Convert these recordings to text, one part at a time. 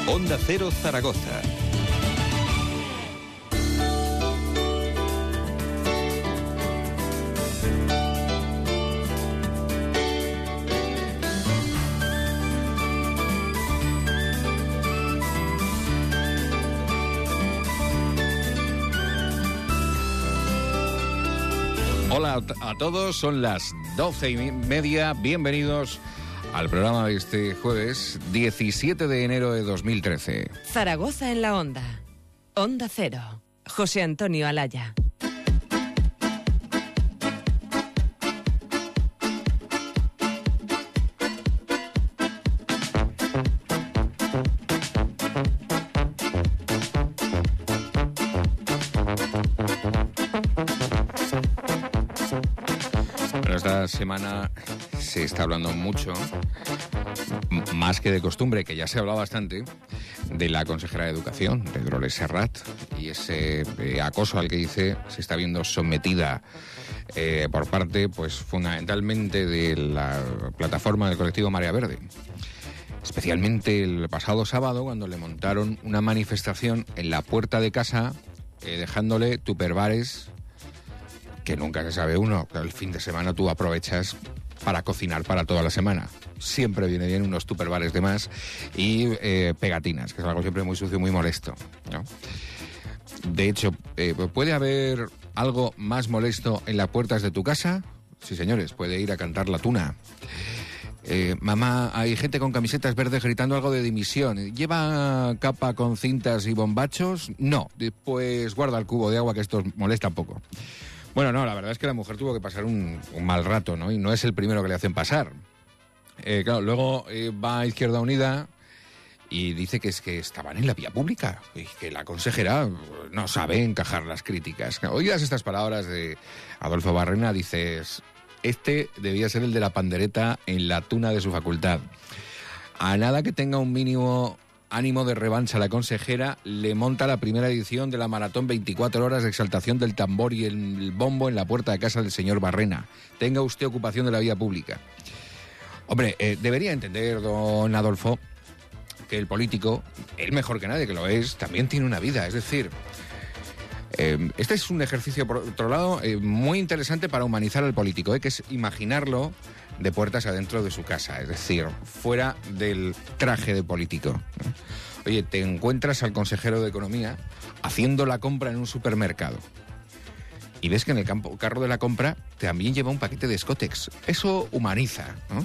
Onda Cero Zaragoza. Hola a todos, son las 12:30, bienvenidos al programa de este jueves 17 de enero de 2013. Zaragoza en la Onda, Onda Cero, José Antonio Alaya. Esta semana se está hablando mucho, más que de costumbre, que ya se ha hablado bastante, de la consejera de Educación, de Dolores Serrat, y ese acoso al que dice se está viendo sometida por parte, pues fundamentalmente de la plataforma del colectivo Marea Verde. Especialmente el pasado sábado, cuando le montaron una manifestación en la puerta de casa, dejándole tupperwares, que nunca se sabe uno, pero el fin de semana tú aprovechas para cocinar para toda la semana. Siempre viene bien unos tupperwares de más y pegatinas, que es algo siempre muy sucio y muy molesto, ¿no? De hecho, ¿puede haber algo más molesto en las puertas de tu casa? Sí, señores, puede ir a cantar la tuna. Mamá, hay gente con camisetas verdes gritando algo de dimisión. ¿Lleva capa con cintas y bombachos? No, pues guarda el cubo de agua, que esto molesta un poco. Bueno, no, la verdad es que la mujer tuvo que pasar un mal rato, ¿no? Y no es el primero que le hacen pasar. Claro, luego va a Izquierda Unida y dice que es que estaban en la vía pública y que la consejera no sabe encajar las críticas. Oigas estas palabras de Adolfo Barrena, dices, este debía ser el de la pandereta en la tuna de su facultad. A nada que tenga un mínimo ánimo de revancha, la consejera le monta la primera edición de la maratón 24 horas de exaltación del tambor y el bombo en la puerta de casa del señor Barrena. Tenga usted ocupación de la vía pública. Hombre, debería entender, don Adolfo, que el político, él mejor que nadie, que lo es, también tiene una vida. Es decir, este es un ejercicio, por otro lado, muy interesante para humanizar al político, que es imaginarlo de puertas adentro de su casa, es decir, fuera del traje de político, ¿no? Oye, te encuentras al consejero de Economía haciendo la compra en un supermercado y ves que en el carro de la compra también lleva un paquete de Scottex. Eso humaniza, ¿no?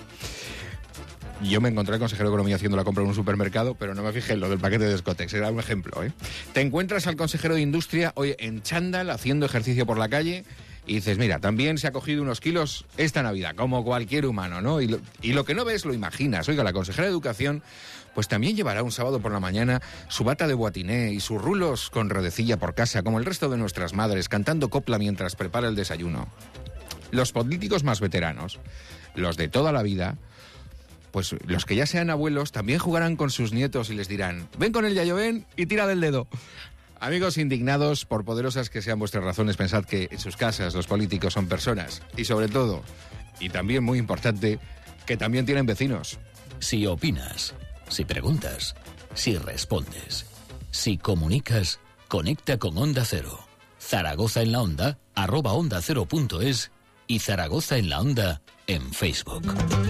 Yo me encontré al consejero de Economía haciendo la compra en un supermercado, pero no me fijé en lo del paquete de Scottex, era un ejemplo, ¿eh? Te encuentras al consejero de Industria, oye, en chándal, haciendo ejercicio por la calle, y dices, mira, también se ha cogido unos kilos esta Navidad, como cualquier humano, ¿no? Y lo que no ves lo imaginas. Oiga, la consejera de Educación pues también llevará un sábado por la mañana su bata de boatiné y sus rulos con redecilla por casa, como el resto de nuestras madres, cantando copla mientras prepara el desayuno. Los políticos más veteranos, los de toda la vida, pues los que ya sean abuelos, también jugarán con sus nietos y les dirán, ven con el yayo, ven y tira del dedo. Amigos indignados, por poderosas que sean vuestras razones, pensad que en sus casas los políticos son personas. Y sobre todo, y también muy importante, que también tienen vecinos. Si opinas, si preguntas, si respondes, si comunicas, conecta con Onda Cero. Zaragoza en la Onda, @ondacero.es y Zaragoza en la Onda en Facebook.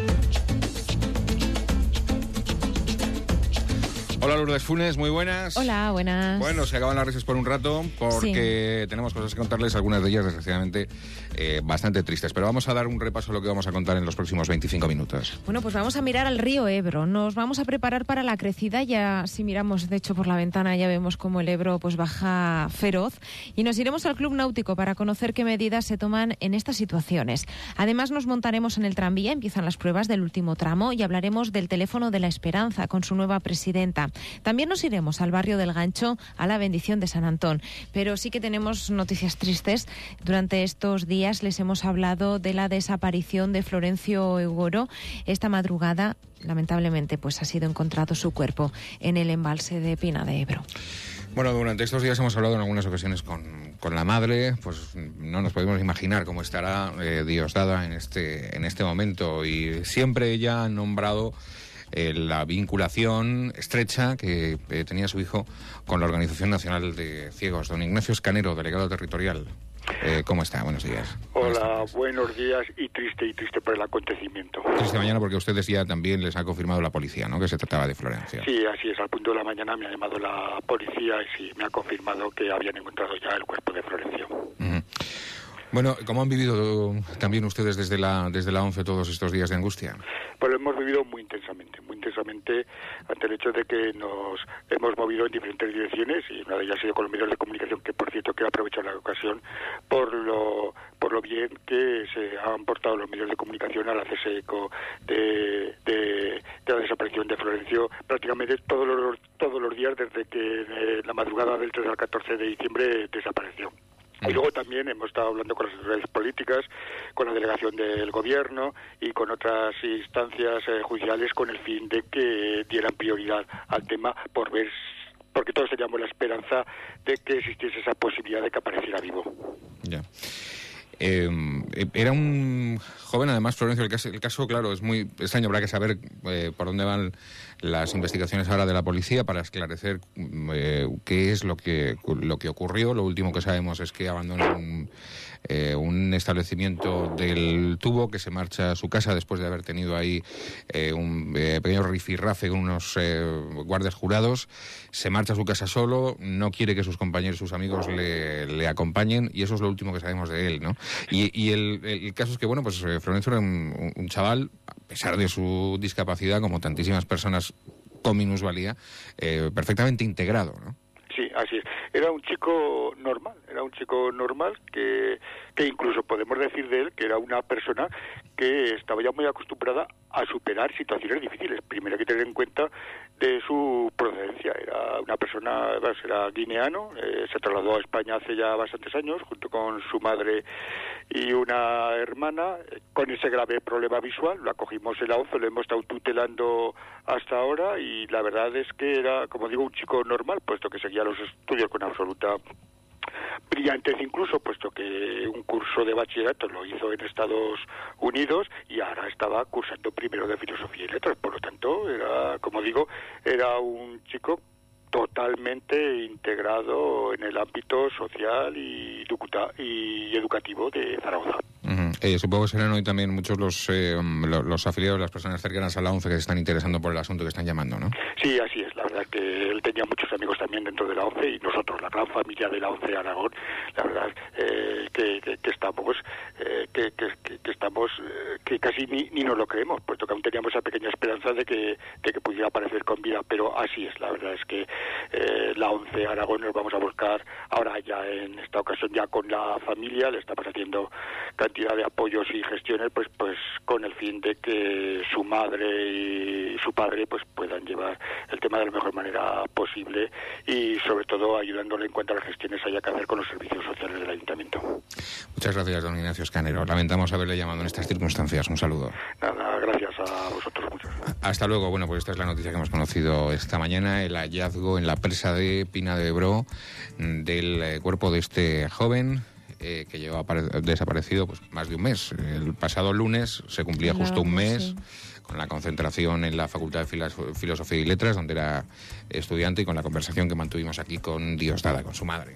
Hola Lourdes Funes, muy buenas. Hola, buenas. Bueno, se acaban las risas por un rato porque tenemos cosas que contarles, algunas de ellas desgraciadamente bastante tristes, pero vamos a dar un repaso a lo que vamos a contar en los próximos 25 minutos. Bueno, pues vamos a mirar al río Ebro, nos vamos a preparar para la crecida, ya si miramos de hecho por la ventana ya vemos cómo el Ebro pues baja feroz y nos iremos al Club Náutico para conocer qué medidas se toman en estas situaciones. Además nos montaremos en el tranvía, empiezan las pruebas del último tramo y hablaremos del teléfono de la Esperanza con su nueva presidenta. También nos iremos al barrio del Gancho a la bendición de San Antón, pero sí que tenemos noticias tristes. Durante estos días les hemos hablado de la desaparición de Florencio Eugoro. Esta madrugada, lamentablemente, pues ha sido encontrado su cuerpo en el embalse de Pina de Ebro. Bueno, durante estos días hemos hablado en algunas ocasiones con la madre, pues no nos podemos imaginar cómo estará Diosdada en este momento, y siempre ella ha nombrado la vinculación estrecha que tenía su hijo con la Organización Nacional de Ciegos. Don Ignacio Escanero, delegado territorial. ¿Cómo está? Buenos días. Hola, buenos días, y triste por el acontecimiento. Triste mañana porque a ustedes ya también les ha confirmado la policía, ¿no?, que se trataba de Florencia. Sí, así es, al punto de la mañana me ha llamado la policía y sí, me ha confirmado que habían encontrado ya el cuerpo de Florencia. Bueno, ¿cómo han vivido también ustedes desde la ONCE todos estos días de angustia? Pues lo hemos vivido muy intensamente ante el hecho de que nos hemos movido en diferentes direcciones, y una de ellas ha sido con los medios de comunicación, que por cierto quiero aprovechar la ocasión por lo bien que se han portado los medios de comunicación al hacerse eco de la desaparición de Florencio prácticamente todos los días desde que la madrugada del 3 al 14 de diciembre desapareció. Y luego también hemos estado hablando con las autoridades políticas, con la delegación del gobierno y con otras instancias judiciales con el fin de que dieran prioridad al tema porque todos teníamos la esperanza de que existiese esa posibilidad de que apareciera vivo. Ya. Era un joven, además, Florencio. El caso, claro, es muy extraño. Habrá que saber por dónde van las investigaciones ahora de la policía para esclarecer qué es lo que ocurrió. Lo último que sabemos es que abandonó un establecimiento del Tubo, que se marcha a su casa después de haber tenido ahí un pequeño rifirrafe con unos guardias jurados. Se marcha a su casa solo, no quiere que sus compañeros, sus amigos le acompañen, y eso es lo último que sabemos de él, ¿no? Y el caso es que, bueno, pues Florencio era un chaval, a pesar de su discapacidad, como tantísimas personas con minusvalía, perfectamente integrado, ¿no? Sí, así es. Era un chico normal que incluso podemos decir de él que era una persona que estaba ya muy acostumbrada a superar situaciones difíciles. Primero hay que tener en cuenta de su procedencia. Era una persona, era guineano, se trasladó a España hace ya bastantes años, junto con su madre y una hermana, con ese grave problema visual. Lo acogimos en la ONCE, lo hemos estado tutelando hasta ahora, y la verdad es que era, como digo, un chico normal, puesto que seguía los estudios con absoluta brillantez, incluso puesto que un curso de bachillerato lo hizo en Estados Unidos y ahora estaba cursando primero de Filosofía y Letras. Por lo tanto, era, como digo, era un chico totalmente integrado en el ámbito social y educativo de Zaragoza. Supongo que serán hoy también muchos los afiliados, las personas cercanas a la ONCE que se están interesando por el asunto, que están llamando, ¿no? Sí, así es. La verdad que él tenía muchos amigos también dentro de la ONCE, y nosotros, la gran familia de la ONCE Aragón, la verdad que casi ni nos lo creemos, puesto que aún teníamos esa pequeña esperanza de que pudiera aparecer con vida, pero así es. La verdad es que la ONCE Aragón nos vamos a buscar ahora ya en esta ocasión ya con la familia, le estamos haciendo cantidad de apoyos y gestiones pues con el fin de que su madre y su padre pues puedan llevar el tema de la mejor manera posible, y sobre todo ayudándole en cuanto a las gestiones haya que hacer con los servicios sociales del ayuntamiento. Muchas gracias, don Ignacio Escanero. Lamentamos haberle llamado en estas circunstancias. Un saludo. Nada, gracias a vosotros muchos. Hasta luego. Bueno, pues esta es la noticia que hemos conocido esta mañana, el hallazgo en la presa de Pina de Ebro del cuerpo de este joven que lleva desaparecido pues más de un mes. El pasado lunes se cumplía justo un mes con la concentración en la Facultad de Filosofía y Letras, donde era estudiante, y con la conversación que mantuvimos aquí con Diosdada, con su madre.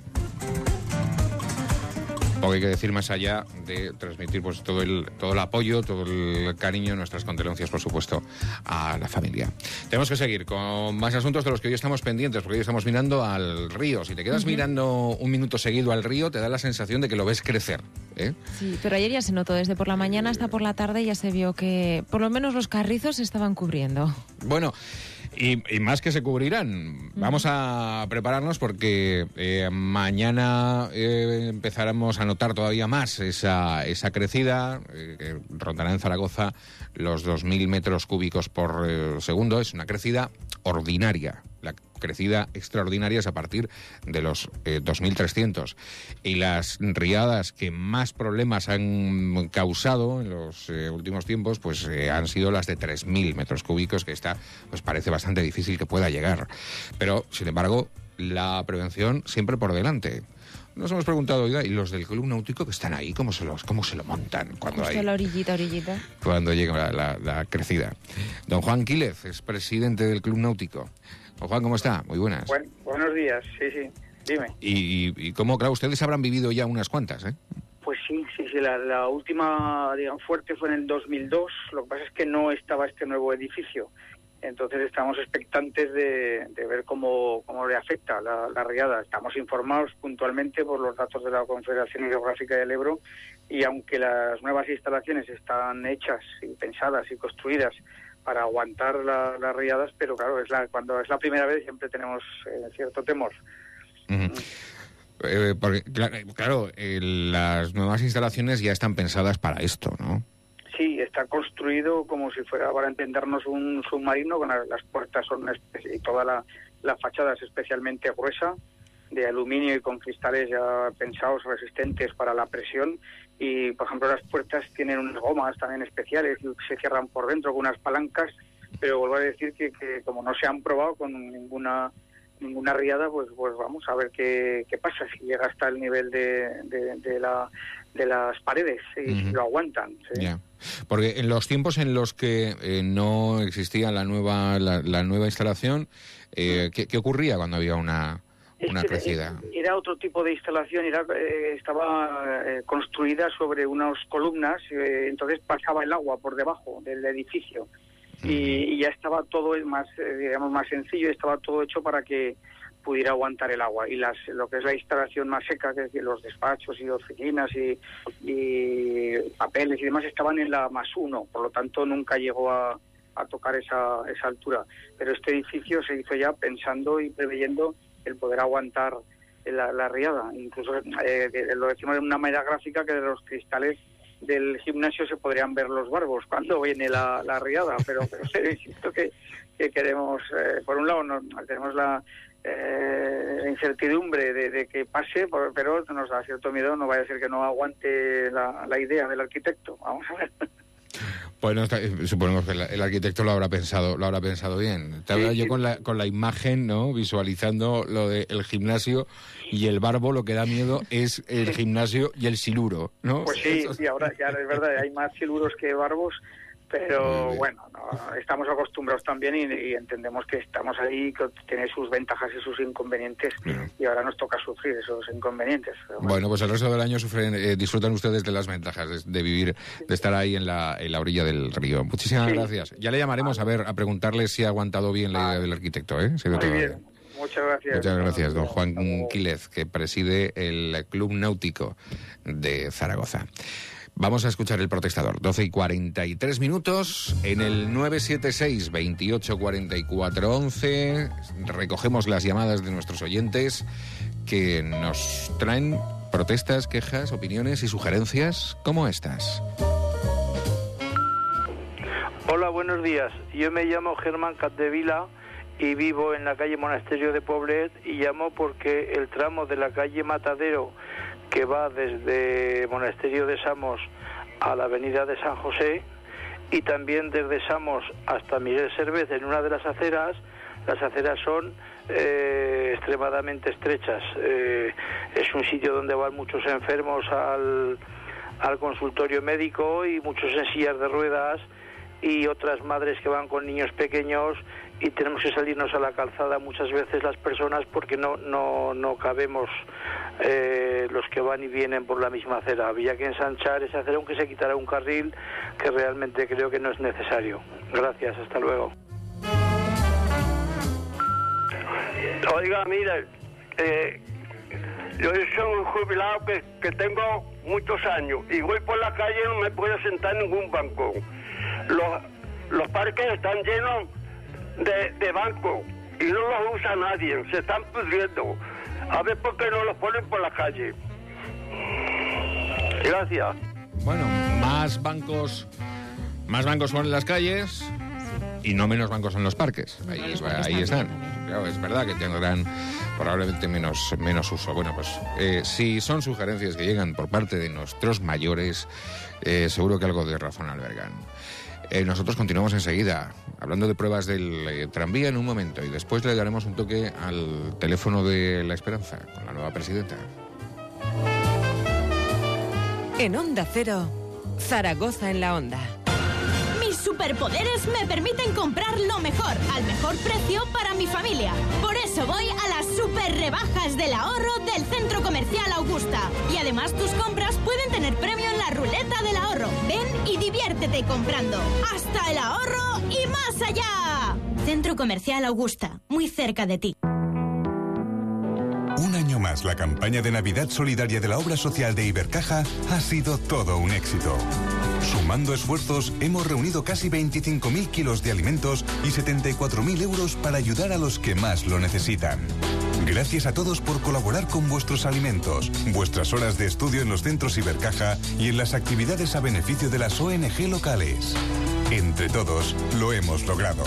Poco hay que decir más allá de transmitir pues todo el apoyo, todo el cariño, nuestras condolencias, por supuesto, a la familia. Tenemos que seguir con más asuntos de los que hoy estamos pendientes, porque hoy estamos mirando al río. Si te quedas mirando un minuto seguido al río, te da la sensación de que lo ves crecer, ¿eh? Sí, pero ayer ya se notó, desde por la mañana hasta por la tarde ya se vio que por lo menos los carrizos se estaban cubriendo. Bueno, y más que se cubrirán. Vamos a prepararnos porque mañana empezaremos a notar todavía más esa crecida que rondará en Zaragoza los 2.000 metros cúbicos por segundo. Es una crecida ordinaria. La crecida extraordinaria es a partir de los 2.300. Y las riadas que más problemas han causado en los últimos tiempos pues han sido las de 3.000 metros cúbicos, que esta pues parece bastante difícil que pueda llegar. Pero, sin embargo, la prevención siempre por delante. nos hemos preguntado, oiga, ¿y los del Club Náutico que están ahí, cómo se lo montan cuando Justo hay... la orillita. Cuando llega la crecida. Don Juan Quílez es presidente del Club Náutico. Don Juan, ¿cómo está? Muy buenas. Buenos días, sí, dime. ¿Y cómo, claro, ustedes habrán vivido ya unas cuantas, ¿eh? Pues sí, la última, digamos, fuerte fue en el 2002, lo que pasa es que no estaba este nuevo edificio. Entonces estamos expectantes de ver cómo le afecta la riada. Estamos informados puntualmente por los datos de la Confederación Hidrográfica del Ebro, y aunque las nuevas instalaciones están hechas y pensadas y construidas para aguantar las riadas, pero claro, cuando es la primera vez siempre tenemos cierto temor. Uh-huh. Porque, claro, las nuevas instalaciones ya están pensadas para esto, ¿no? Sí, está construido como si fuera, para entendernos, un submarino, con las puertas y toda la fachada es especialmente gruesa, de aluminio y con cristales ya pensados, resistentes para la presión. Y, por ejemplo, las puertas tienen unas gomas también especiales y se cierran por dentro con unas palancas, pero vuelvo a decir que como no se han probado con ninguna riada, pues vamos a ver qué pasa, si llega hasta el nivel de las paredes, y si lo aguantan. ¿Sí? Yeah. Porque en los tiempos en los que no existía la nueva instalación, ¿qué ocurría cuando había una crecida? Era otro tipo de instalación, estaba construida sobre unas columnas, entonces pasaba el agua por debajo del edificio. Y ya estaba todo más sencillo, estaba todo hecho para que pudiera aguantar el agua. Y lo que es la instalación más seca, que es decir, los despachos y oficinas y papeles y demás, estaban en la +1, por lo tanto nunca llegó a tocar esa altura. Pero este edificio se hizo ya pensando y preveyendo el poder aguantar la riada. Incluso lo decimos de una manera gráfica, que de los cristales del gimnasio se podrían ver los barbos cuando viene la riada, pero insisto que queremos, por un lado tenemos la incertidumbre de que pase, pero nos da cierto miedo, no vaya a ser que no aguante la idea del arquitecto. Vamos a ver. Bueno, suponemos que el arquitecto lo habrá pensado bien. Estaba yo con la imagen, ¿no? Visualizando lo del gimnasio y el barbo. Lo que da miedo es el gimnasio y el siluro, ¿no? Pues sí, ahora ya es verdad, hay más siluros que barbos, pero bueno, estamos acostumbrados también y entendemos que estamos ahí, que tiene sus ventajas y sus inconvenientes, y ahora nos toca sufrir esos inconvenientes. Bueno, pues el resto del año disfrutan ustedes de las ventajas de vivir, de estar ahí en la orilla del río. Muchísimas gracias. Ya le llamaremos a preguntarle si ha aguantado bien la idea del arquitecto, ¿eh? Muy bien. Muchas gracias. Muchas gracias, don Juan Quílez, que preside el Club Náutico de Zaragoza. Vamos a escuchar el protestador. 12:43 en el 976 28 44 11. Recogemos las llamadas de nuestros oyentes que nos traen protestas, quejas, opiniones y sugerencias como estas. Hola, buenos días. Yo me llamo Germán Capdevila y vivo en la calle Monasterio de Poblet, y llamo porque el tramo de la calle Matadero, que va desde Monasterio de Samos a la avenida de San José, y también desde Samos hasta Miguel Servet, en una de las aceras son extremadamente estrechas. Es un sitio donde van muchos enfermos al consultorio médico, y muchos en sillas de ruedas, y otras madres que van con niños pequeños, y tenemos que salirnos a la calzada muchas veces las personas porque no cabemos los que van y vienen por la misma acera. Había que ensanchar esa acera, aunque se quitara un carril, que realmente creo que no es necesario. Gracias, hasta luego. Oiga, mire, yo soy un jubilado que tengo muchos años y voy por la calle y no me puedo sentar en ningún banco. Los parques están llenos de bancos y no los usa nadie, se están pudriendo. A ver por qué no los ponen por la calle. Gracias. Bueno, más bancos son en las calles y no menos bancos en los parques. Ahí están. Claro, es verdad que tendrán probablemente menos uso. Bueno, pues si son sugerencias que llegan por parte de nuestros mayores, seguro que algo de razón albergan. Nosotros continuamos enseguida hablando de pruebas del tranvía en un momento, y después le daremos un toque al teléfono de la esperanza con la nueva presidenta. En Onda Cero, Zaragoza en la Onda. Mis superpoderes me permiten comprar lo mejor, al mejor precio para mi familia. Por eso voy a las super rebajas del ahorro del Centro Comercial Augusta. Y además tus compras pueden tener premio en la ruleta del ahorro. Ven y diviértete comprando. ¡Hasta el ahorro y más allá! Centro Comercial Augusta, muy cerca de ti. Un año más, la campaña de Navidad Solidaria de la Obra Social de Ibercaja ha sido todo un éxito. Sumando esfuerzos, hemos reunido casi 25.000 kilos de alimentos y 74.000 euros para ayudar a los que más lo necesitan. Gracias a todos por colaborar con vuestros alimentos, vuestras horas de estudio en los centros Ibercaja y en las actividades a beneficio de las ONG locales. Entre todos, lo hemos logrado.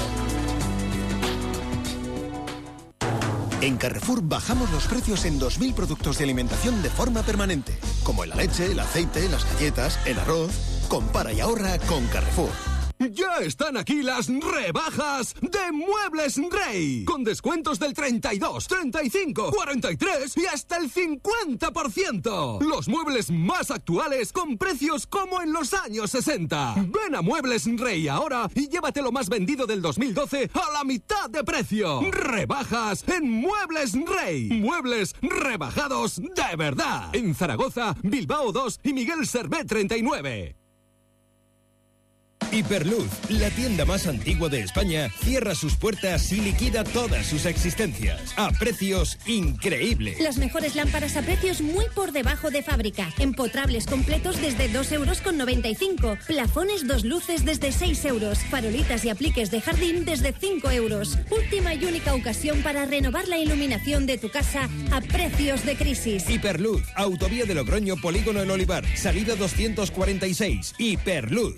En Carrefour bajamos los precios en 2.000 productos de alimentación de forma permanente, como en la leche, el aceite, las galletas, el arroz. Compara y ahorra con Carrefour. Ya están aquí las rebajas de Muebles Rey, con descuentos del 32, 35, 43 y hasta el 50%. Los muebles más actuales con precios como en los años 60. Ven a Muebles Rey ahora y llévate lo más vendido del 2012 a la mitad de precio. Rebajas en Muebles Rey. Muebles rebajados de verdad. En Zaragoza, Bilbao 2 y Miguel Servet 39. Hiperluz, la tienda más antigua de España, cierra sus puertas y liquida todas sus existencias a precios increíbles. Las mejores lámparas a precios muy por debajo de fábrica. Empotrables completos desde 2,95 €. Plafones 2 luces desde 6 €. Farolitas y apliques de jardín desde 5 €. Última y única ocasión para renovar la iluminación de tu casa a precios de crisis. Hiperluz, Autovía de Logroño, Polígono El Olivar, salida 246. Hiperluz.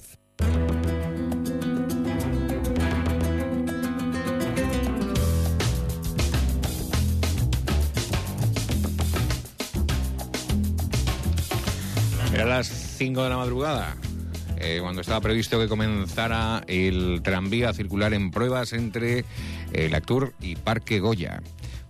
Era las 5 de la madrugada, cuando estaba previsto que comenzara el tranvía a circular en pruebas entre el Actur y Parque Goya.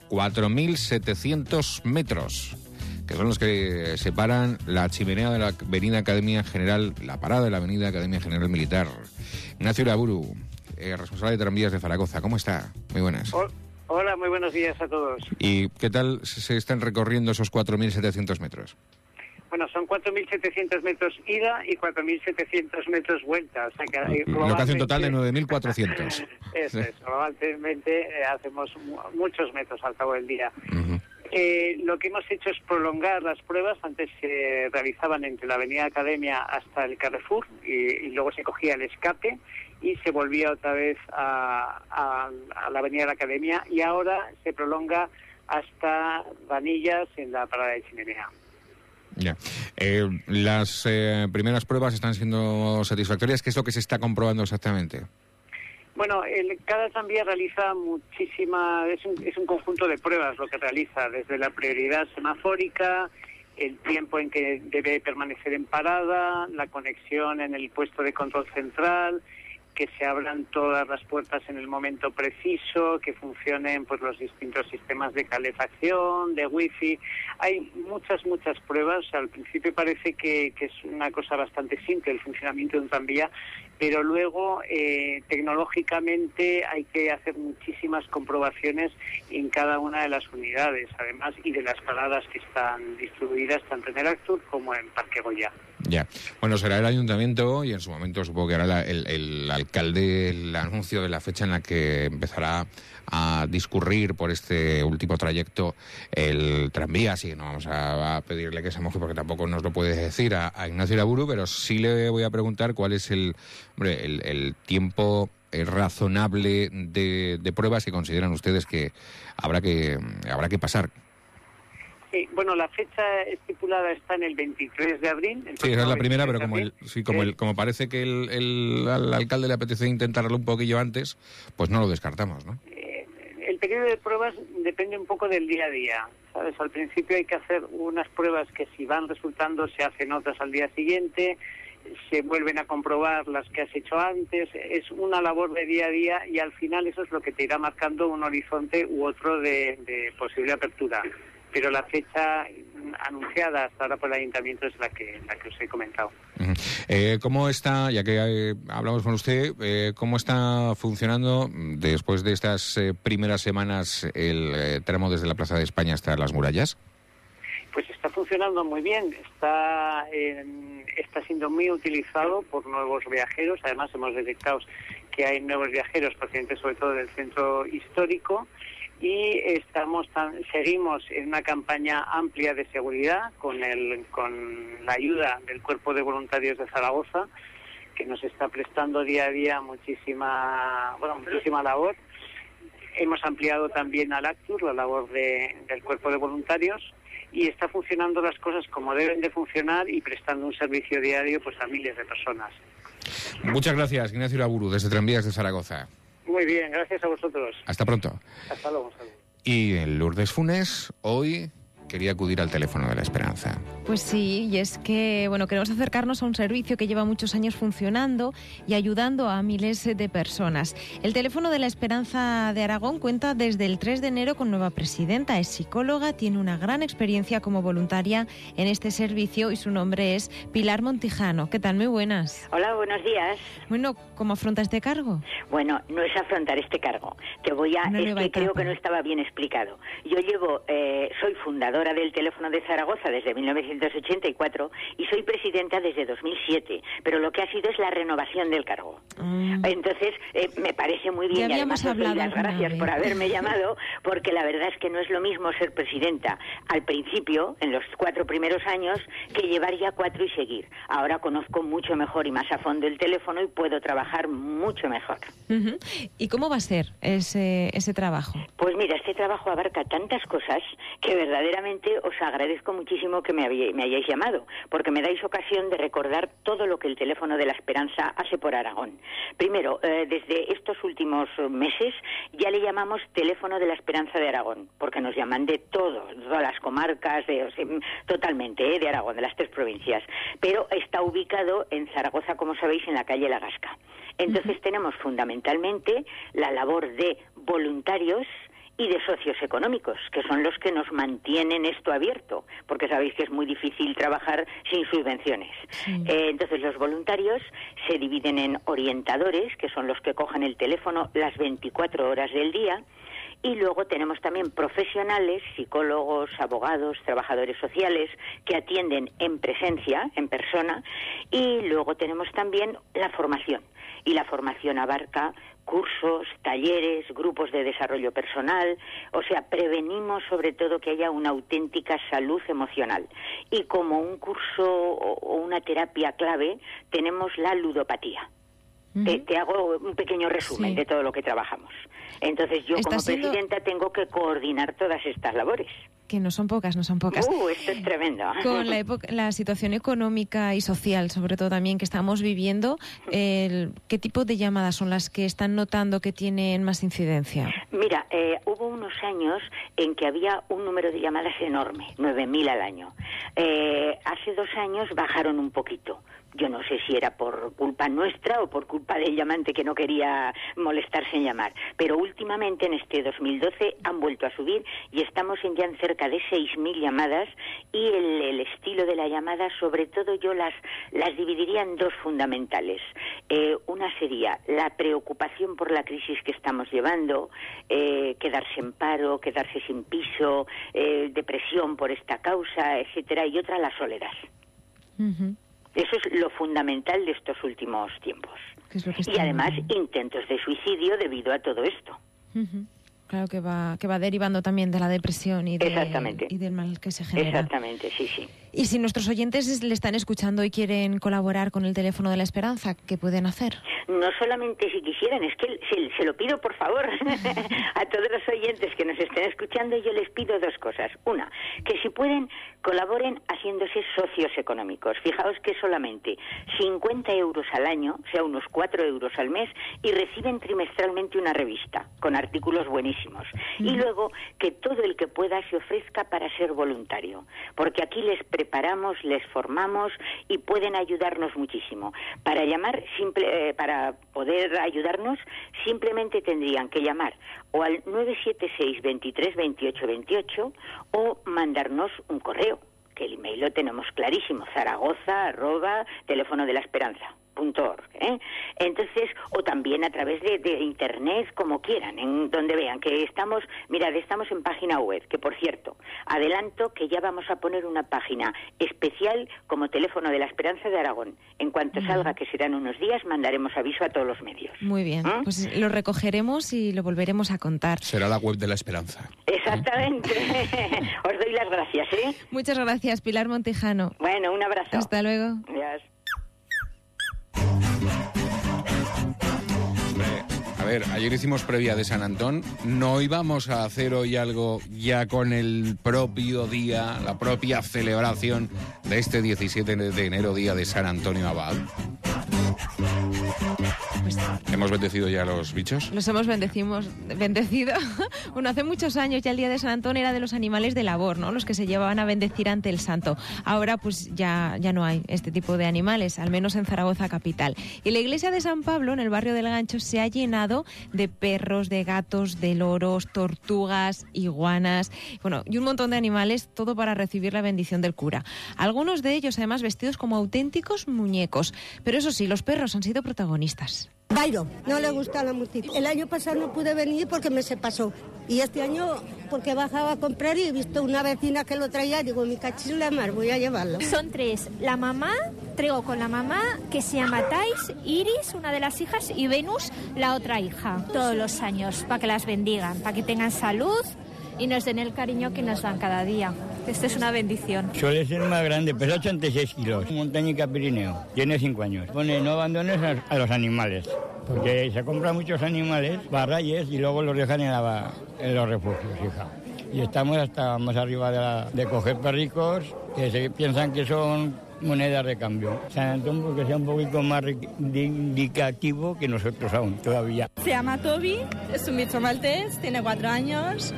4.700 metros, que son los que separan la chimenea de la Avenida Academia General, la parada de la Avenida Academia General Militar. Ignacio Uraburu, responsable de tranvías de Zaragoza, ¿cómo está? Muy buenas. Hola, muy buenos días a todos. ¿Y qué tal se están recorriendo esos 4.700 metros? Bueno, son 4.700 metros ida y 4.700 metros vuelta. O sea que, lo que hace un total de 9.400. Eso es, globalmente hacemos muchos metros al cabo del día. Lo que hemos hecho es prolongar las pruebas. Antes se realizaban entre la Avenida Academia hasta el Carrefour y luego se cogía el escape y se volvía otra vez a la Avenida de la Academia, y ahora se prolonga hasta Vanillas en la parada de Chimenea. Ya. Las primeras pruebas están siendo satisfactorias. ¿Qué es lo que se está comprobando exactamente? Bueno, cada tranvía realiza muchísima... Es un conjunto de pruebas lo que realiza, desde la prioridad semafórica, el tiempo en que debe permanecer en parada, la conexión en el puesto de control central, que se abran todas las puertas en el momento preciso, que funcionen pues los distintos sistemas de calefacción, de wifi. Hay muchas pruebas. Al principio parece que es una cosa bastante simple el funcionamiento de un tranvía, pero luego tecnológicamente hay que hacer muchísimas comprobaciones en cada una de las unidades, además, y de las paradas que están distribuidas tanto en el Actur como en Parque Goya. Ya. Bueno, será el ayuntamiento y en su momento supongo que hará el alcalde el anuncio de la fecha en la que empezará a discurrir por este último trayecto el tranvía. Así que no vamos a pedirle que se moje porque tampoco nos lo puede decir a Ignacio Uraburu, pero sí le voy a preguntar cuál es el tiempo razonable de pruebas que consideran ustedes que habrá que pasar. Sí, bueno, la fecha estipulada está en el 23 de abril. Sí, esa es la primera, pero como parece que al alcalde le apetece intentarlo un poquillo antes, pues no lo descartamos, ¿no? El periodo de pruebas depende un poco del día a día, ¿sabes? Al principio hay que hacer unas pruebas que si van resultando se hacen otras al día siguiente, se vuelven a comprobar las que has hecho antes. Es una labor de día a día y al final eso es lo que te irá marcando un horizonte u otro de posible apertura. Pero la fecha anunciada hasta ahora por el ayuntamiento es la que os he comentado. ¿Cómo está, ya que hablamos con usted, cómo está funcionando después de estas primeras semanas el tramo desde la Plaza de España hasta las Murallas? Pues está funcionando muy bien, está siendo muy utilizado por nuevos viajeros. Además hemos detectado que hay nuevos viajeros procedentes sobre todo del centro histórico y seguimos en una campaña amplia de seguridad con la ayuda del Cuerpo de Voluntarios de Zaragoza, que nos está prestando día a día muchísima labor. Hemos ampliado también al Actur la labor del Cuerpo de Voluntarios y está funcionando las cosas como deben de funcionar y prestando un servicio diario pues a miles de personas. Muchas gracias, Ignacio Uraburu, desde Tranvías de Zaragoza. Muy bien, gracias a vosotros. Hasta pronto. Hasta luego. Saludos. Y en Lourdes Funes, hoy quería acudir al teléfono de la esperanza. Pues sí, y es que, queremos acercarnos a un servicio que lleva muchos años funcionando y ayudando a miles de personas. El teléfono de la Esperanza de Aragón cuenta desde el 3 de enero con nueva presidenta. Es psicóloga, tiene una gran experiencia como voluntaria en este servicio y su nombre es Pilar Montijano. ¿Qué tal? Muy buenas. Hola, buenos días. Bueno, ¿cómo afronta este cargo? Bueno, no es afrontar este cargo. Creo que no estaba bien explicado. Yo soy fundadora del teléfono de Zaragoza desde 1984 y soy presidenta desde 2007, pero lo que ha sido es la renovación del cargo. Entonces, me parece muy bien y además os doy las gracias por haberme llamado, porque la verdad es que no es lo mismo ser presidenta al principio, en los 4 primeros años, que llevar ya 4 y seguir. Ahora conozco mucho mejor y más a fondo el teléfono y puedo trabajar mucho mejor. ¿Y cómo va a ser ese trabajo? Pues mira, este trabajo abarca tantas cosas que verdaderamente os agradezco muchísimo que me hayáis llamado, porque me dais ocasión de recordar todo lo que el teléfono de la Esperanza hace por Aragón. Primero, desde estos últimos meses ya le llamamos teléfono de la Esperanza de Aragón, porque nos llaman de todas las comarcas, totalmente, de Aragón, de las 3 provincias. Pero está ubicado en Zaragoza, como sabéis, en la calle La Gasca. Entonces tenemos fundamentalmente la labor de voluntarios y de socios económicos, que son los que nos mantienen esto abierto, porque sabéis que es muy difícil trabajar sin subvenciones. Entonces los voluntarios se dividen en orientadores, que son los que cogen el teléfono las 24 horas del día, y luego tenemos también profesionales, psicólogos, abogados, trabajadores sociales, que atienden en presencia, en persona, y luego tenemos también la formación. Y la formación abarca cursos, talleres, grupos de desarrollo personal, o sea, prevenimos sobre todo que haya una auténtica salud emocional. Y como un curso o una terapia clave, tenemos la ludopatía. Te hago un pequeño resumen de todo lo que trabajamos. Entonces yo como presidenta tengo que coordinar todas estas labores. Que no son pocas. Esto es tremendo. Con la situación económica y social, sobre todo también, que estamos viviendo, ¿qué tipo de llamadas son las que están notando que tienen más incidencia? Mira, hubo unos años en que había un número de llamadas enorme, 9.000 al año. Hace 2 años bajaron un poquito. Yo no sé si era por culpa nuestra o por culpa del llamante que no quería molestarse en llamar. Pero últimamente, en este 2012, han vuelto a subir y estamos ya en cerca de 6.000 llamadas. Y el estilo de la llamada, sobre todo yo las dividiría en 2 fundamentales. Una sería la preocupación por la crisis que estamos llevando, quedarse en paro, quedarse sin piso, depresión por esta causa, etcétera. Y otra, la soledad. Eso es lo fundamental de estos últimos tiempos. Y además intentos de suicidio debido a todo esto. Claro que va derivando también de la depresión y del mal que se genera. Exactamente, sí. Y si nuestros oyentes le están escuchando y quieren colaborar con el teléfono de la Esperanza, ¿qué pueden hacer? No solamente si quisieran, es que se lo pido por favor a todos los oyentes que nos estén escuchando. Yo les pido 2 cosas. Una, que si pueden colaboren haciéndose socios económicos. Fijaos que solamente 50 euros al año, o sea, unos 4 euros al mes, y reciben trimestralmente una revista con artículos buenísimos. Y luego que todo el que pueda se ofrezca para ser voluntario, porque aquí les preparamos, les formamos y pueden ayudarnos muchísimo. Para para poder ayudarnos, simplemente tendrían que llamar o al 976 23 28 28 o mandarnos un correo que el email lo tenemos clarísimo, zaragoza@telefonodelasperanza.org, ¿eh? Entonces, o también a través de internet, como quieran, en donde vean que estamos, mirad, estamos en página web, que por cierto, adelanto que ya vamos a poner una página especial como Teléfono de la Esperanza de Aragón. En cuanto salga, que serán unos días, mandaremos aviso a todos los medios. Muy bien, pues lo recogeremos y lo volveremos a contar. Será la web de la Esperanza. Exactamente. Os doy las gracias, ¿eh? Muchas gracias, Pilar Montejano. Bueno, un abrazo. Hasta luego. Adiós. A ver, ayer hicimos previa de San Antón. ¿No íbamos a hacer hoy algo ya con el propio día, la propia celebración de este 17 de enero, día de San Antonio Abad? Pues, ¿Hemos bendecido ya a los bichos? Los hemos bendecido. Bueno, hace muchos años ya el día de San Antón era de los animales de labor, ¿no? Los que se llevaban a bendecir ante el santo. Ahora pues ya no hay este tipo de animales, al menos en Zaragoza capital. Y la iglesia de San Pablo, en el barrio del Gancho, se ha llenado de perros, de gatos, de loros, tortugas, iguanas, bueno, y un montón de animales, todo para recibir la bendición del cura. Algunos de ellos además vestidos como auténticos muñecos. Pero eso sí, los perros han sido protagonistas. Byron, no le gusta la multitud. El año pasado no pude venir porque me se pasó. Y este año, porque bajaba a comprar y he visto una vecina que lo traía, digo, mi cachis la mar, voy a llevarlo. Son tres. La mamá, traigo con la mamá, que se llama Thais, Iris, una de las hijas, y Venus, la otra hija. Todos los años, para que las bendigan, para que tengan salud y nos den el cariño que nos dan cada día. Esto es una bendición. Suele ser más grande, pesa 86 kilos. Montañica Pirineo, tiene 5 años. Pone, no abandones a los animales, porque se compran muchos animales, barrayes, y luego los dejan en los refugios, hija. Y estamos hasta más arriba de coger perricos que se piensan que son monedas de cambio. San Antón, porque sea un poquito más indicativo que nosotros aún, todavía. Se llama Toby, es un bicho maltés, tiene 4 años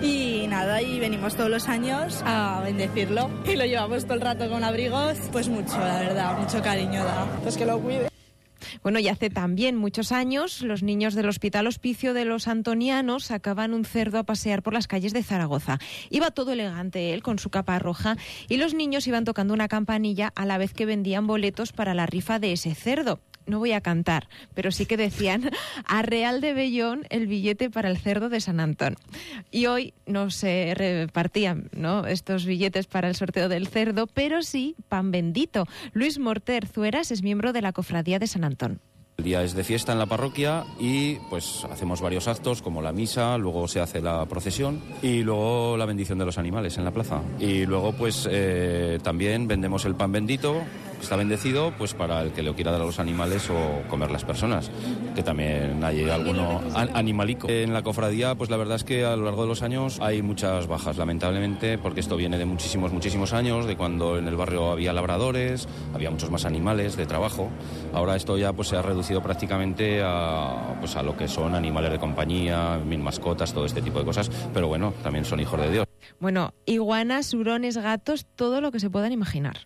y nada, y venimos todos los años a bendecirlo. Y lo llevamos todo el rato con abrigos, pues mucho, la verdad, mucho cariño da. Pues que lo cuide. Bueno, y hace también muchos años los niños del Hospital Hospicio de los Antonianos sacaban un cerdo a pasear por las calles de Zaragoza. Iba todo elegante él con su capa roja y los niños iban tocando una campanilla a la vez que vendían boletos para la rifa de ese cerdo. No voy a cantar, pero sí que decían a Real de Bellón el billete para el cerdo de San Antón. Y hoy no se repartían, ¿no?, estos billetes para el sorteo del cerdo, pero sí pan bendito. Luis Morter Zueras es miembro de la Cofradía de San Antón. El día es de fiesta en la parroquia y pues hacemos varios actos como la misa, luego se hace la procesión y luego la bendición de los animales en la plaza. Y luego pues también vendemos el pan bendito, que está bendecido, pues para el que lo quiera dar a los animales o comer las personas, que también hay alguno animalico. En la cofradía pues la verdad es que a lo largo de los años hay muchas bajas, lamentablemente, porque esto viene de muchísimos años, de cuando en el barrio había labradores, había muchos más animales de trabajo. Ahora esto ya pues se ha reducido prácticamente a lo que son animales de compañía, mascotas, todo este tipo de cosas, pero bueno, también son hijos de Dios. Bueno, iguanas, hurones, gatos, todo lo que se puedan imaginar.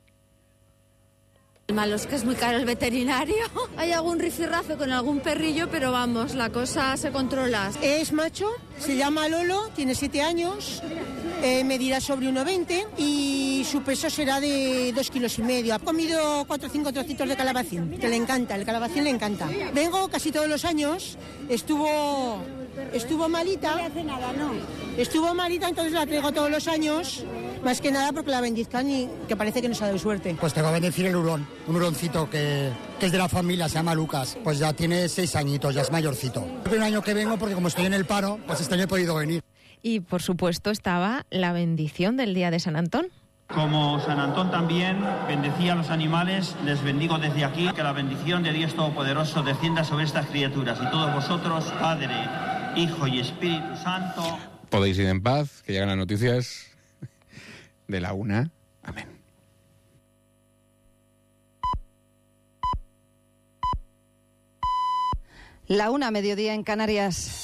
El malo es que es muy caro el veterinario. Hay algún rifirrafe con algún perrillo, pero vamos, la cosa se controla. Es macho, se llama Lolo, tiene 7 años, medirá sobre 1,20 y su peso será de 2,5 kilos. Ha comido 4 o 5 trocitos de calabacín, que le encanta, el calabacín le encanta. Vengo casi todos los años, estuvo malita. No hace nada, no. Estuvo malita, entonces la traigo todos los años, más que nada porque la bendizcan y que parece que nos ha dado suerte. Pues te va a bendecir el hurón, un huroncito que es de la familia, se llama Lucas. Pues ya tiene 6 añitos, ya es mayorcito. El primer año que vengo, porque como estoy en el paro, pues este año he podido venir. Y por supuesto estaba la bendición del día de San Antón. Como San Antón también bendecía a los animales, les bendigo desde aquí, que la bendición de Dios Todopoderoso descienda sobre estas criaturas y todos vosotros, Padre, Hijo y Espíritu Santo. Podéis ir en paz, que llegan las noticias de la 1. Amén. La 1, mediodía en Canarias.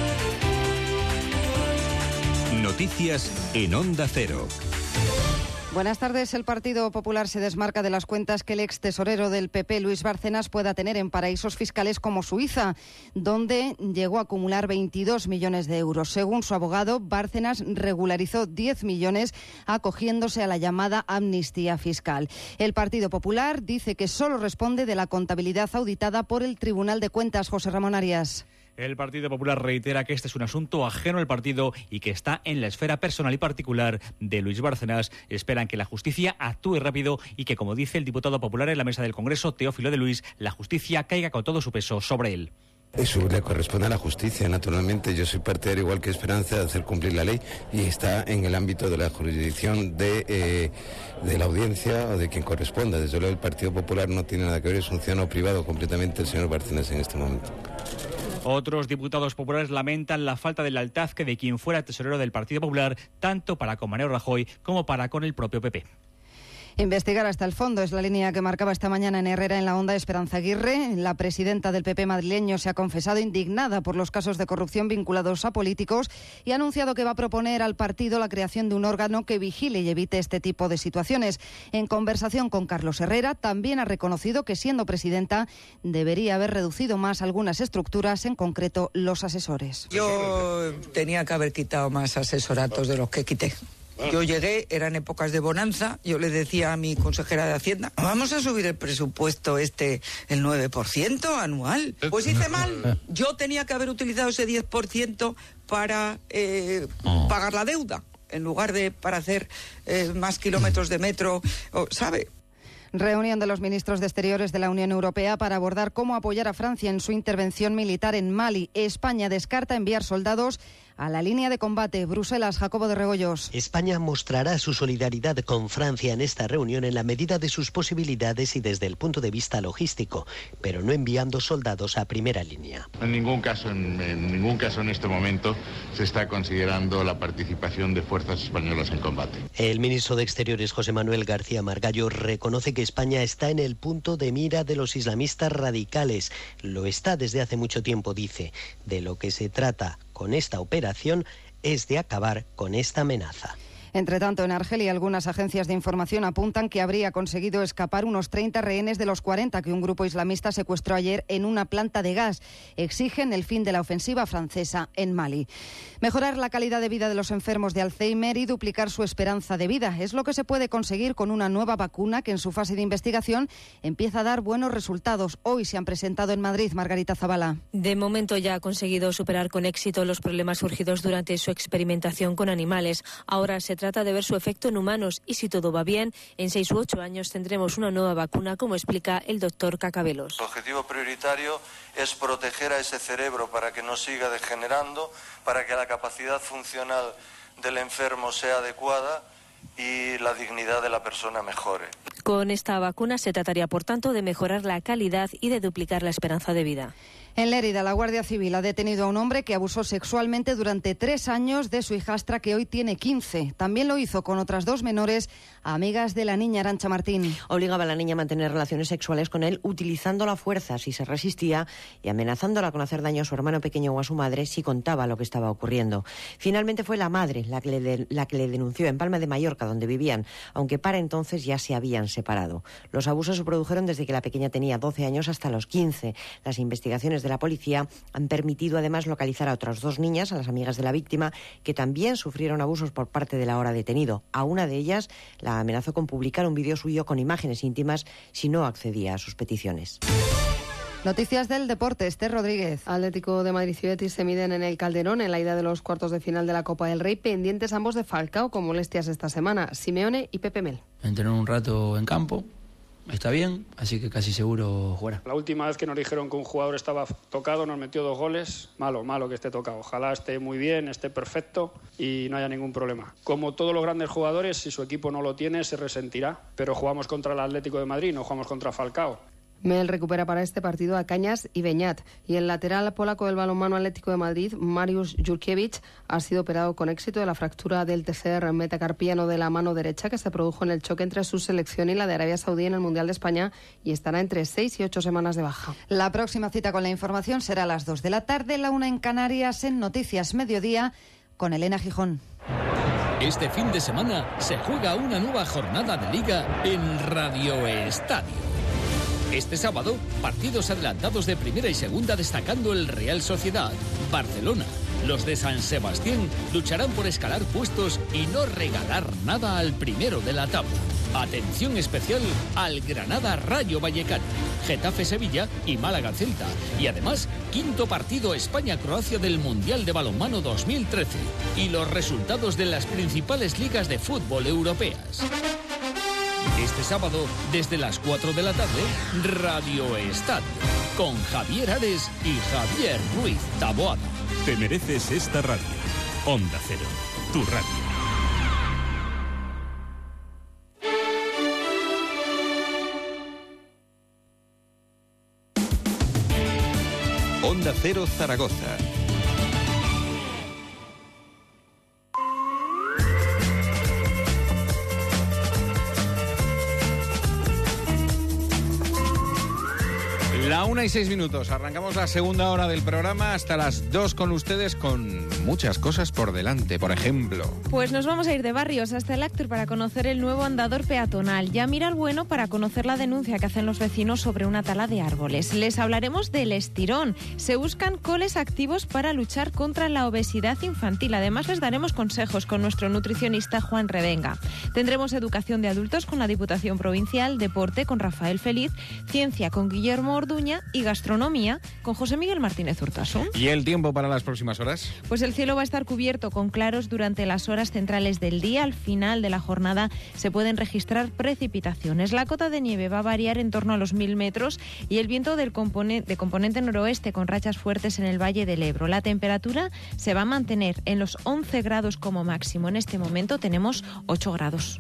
Noticias en Onda Cero. Buenas tardes. El Partido Popular se desmarca de las cuentas que el ex tesorero del PP, Luis Bárcenas, pueda tener en paraísos fiscales como Suiza, donde llegó a acumular 22 millones de euros. Según su abogado, Bárcenas regularizó 10 millones acogiéndose a la llamada amnistía fiscal. El Partido Popular dice que solo responde de la contabilidad auditada por el Tribunal de Cuentas. José Ramón Arias. El Partido Popular reitera que este es un asunto ajeno al partido y que está en la esfera personal y particular de Luis Bárcenas. Esperan que la justicia actúe rápido y que, como dice el diputado popular en la mesa del Congreso, Teófilo de Luis, la justicia caiga con todo su peso sobre él. Eso le corresponde a la justicia, naturalmente. Yo soy partidario, igual que Esperanza, de hacer cumplir la ley y está en el ámbito de la jurisdicción de la audiencia o de quien corresponda. Desde luego el Partido Popular no tiene nada que ver, es un ciudadano privado completamente el señor Bárcenas en este momento. Otros diputados populares lamentan la falta de lealtad que de quien fuera tesorero del Partido Popular, tanto para con Mariano Rajoy como para con el propio PP. Investigar hasta el fondo es la línea que marcaba esta mañana en Herrera en la Onda Esperanza Aguirre. La presidenta del PP madrileño se ha confesado indignada por los casos de corrupción vinculados a políticos y ha anunciado que va a proponer al partido la creación de un órgano que vigile y evite este tipo de situaciones. En conversación con Carlos Herrera, también ha reconocido que, siendo presidenta, debería haber reducido más algunas estructuras, en concreto los asesores. Yo tenía que haber quitado más asesoratos de los que quité. Yo llegué, eran épocas de bonanza, yo le decía a mi consejera de Hacienda, vamos a subir el presupuesto el 9% anual. Pues hice mal, yo tenía que haber utilizado ese 10% para pagar la deuda, en lugar de para hacer más kilómetros de metro, ¿sabe? Reunión de los ministros de Exteriores de la Unión Europea para abordar cómo apoyar a Francia en su intervención militar en Mali. España descarta enviar soldados a la línea de combate. Bruselas, Jacobo de Regoyos. España mostrará su solidaridad con Francia en esta reunión en la medida de sus posibilidades y desde el punto de vista logístico, pero no enviando soldados a primera línea. En ningún caso en este momento se está considerando la participación de fuerzas españolas en combate. El ministro de Exteriores, José Manuel García Margallo, reconoce que España está en el punto de mira de los islamistas radicales. Lo está desde hace mucho tiempo, dice. De lo que se trata con esta operación es de acabar con esta amenaza. Entre tanto, en Argelia, algunas agencias de información apuntan que habría conseguido escapar unos 30 rehenes de los 40 que un grupo islamista secuestró ayer en una planta de gas. Exigen el fin de la ofensiva francesa en Mali. Mejorar la calidad de vida de los enfermos de Alzheimer y duplicar su esperanza de vida es lo que se puede conseguir con una nueva vacuna que en su fase de investigación empieza a dar buenos resultados. Hoy se han presentado en Madrid. Margarita Zavala. De momento ya ha conseguido superar con éxito los problemas surgidos durante su experimentación con animales. Ahora se trata de ver su efecto en humanos y, si todo va bien, en 6 u 8 años tendremos una nueva vacuna, como explica el doctor Cacabelos. El objetivo prioritario es proteger a ese cerebro para que no siga degenerando, para que la capacidad funcional del enfermo sea adecuada y la dignidad de la persona mejore. Con esta vacuna se trataría, por tanto, de mejorar la calidad y de duplicar la esperanza de vida. En Lérida, la Guardia Civil ha detenido a un hombre que abusó sexualmente durante 3 años de su hijastra, que hoy tiene 15. También lo hizo con otras 2 menores, amigas de la niña. Arantxa Martín. Obligaba a la niña a mantener relaciones sexuales con él, utilizando la fuerza si se resistía y amenazándola con hacer daño a su hermano pequeño o a su madre si contaba lo que estaba ocurriendo. Finalmente fue la madre la que le denunció en Palma de Mallorca, donde vivían, aunque para entonces ya se habían separado. Los abusos se produjeron desde que la pequeña tenía 12 años hasta los 15. Las investigaciones de la policía han permitido además localizar a otras 2 niñas, a las amigas de la víctima, que también sufrieron abusos por parte del ahora detenido. A una de ellas la amenazó con publicar un vídeo suyo con imágenes íntimas si no accedía a sus peticiones. Noticias del deporte, Esther Rodríguez. Atlético de Madrid y Betis se miden en el Calderón en la ida de los cuartos de final de la Copa del Rey, pendientes ambos de Falcao con molestias esta semana, Simeone y Pepe Mel. Entrenó un rato en campo, está bien, así que casi seguro jugará. La última vez que nos dijeron que un jugador estaba tocado, nos metió 2 goles. Malo que esté tocado. Ojalá esté muy bien, esté perfecto y no haya ningún problema. Como todos los grandes jugadores, si su equipo no lo tiene, se resentirá. Pero jugamos contra el Atlético de Madrid, no jugamos contra Falcao. Mel recupera para este partido a Cañas y Beñat. Y el lateral polaco del balonmano Atlético de Madrid, Mariusz Jurkiewicz, ha sido operado con éxito de la fractura del tercer metacarpiano de la mano derecha que se produjo en el choque entre su selección y la de Arabia Saudí en el Mundial de España, y estará entre 6 y 8 semanas de baja. La próxima cita con la información será a las 2 de la tarde, la 1 en Canarias, en Noticias Mediodía, con Elena Gijón. Este fin de semana se juega una nueva jornada de Liga en Radio Estadio. Este sábado, partidos adelantados de primera y segunda destacando el Real Sociedad, Barcelona. Los de San Sebastián lucharán por escalar puestos y no regalar nada al primero de la tabla. Atención especial al Granada Rayo Vallecano, Getafe Sevilla y Málaga Celta. Y además, quinto partido España-Croacia del Mundial de Balonmano 2013. Y los resultados de las principales ligas de fútbol europeas. Este sábado, desde las 4 de la tarde, Radio Estadio, con Javier Ares y Javier Ruiz Taboada. Te mereces esta radio. Onda Cero, tu radio. Onda Cero Zaragoza. La 1:06. Arrancamos la segunda hora del programa hasta las 2 con ustedes, con muchas cosas por delante. Por ejemplo, pues nos vamos a ir de Barrios hasta el Actur para conocer el nuevo andador peatonal. Ya mira el bueno para conocer la denuncia que hacen los vecinos sobre una tala de árboles. Les hablaremos del estirón. Se buscan coles activos para luchar contra la obesidad infantil. Además, les daremos consejos con nuestro nutricionista Juan Revenga. Tendremos educación de adultos con la Diputación Provincial, deporte con Rafael Feliz, ciencia con Guillermo Orduña y gastronomía con José Miguel Martínez Urtasun. ¿Y el tiempo para las próximas horas? Pues el cielo va a estar cubierto con claros durante las horas centrales del día. Al final de la jornada se pueden registrar precipitaciones. La cota de nieve va a variar en torno a los 1000 metros y el viento de componente noroeste con rachas fuertes en el Valle del Ebro. La temperatura se va a mantener en los 11 grados como máximo. En este momento tenemos 8 grados.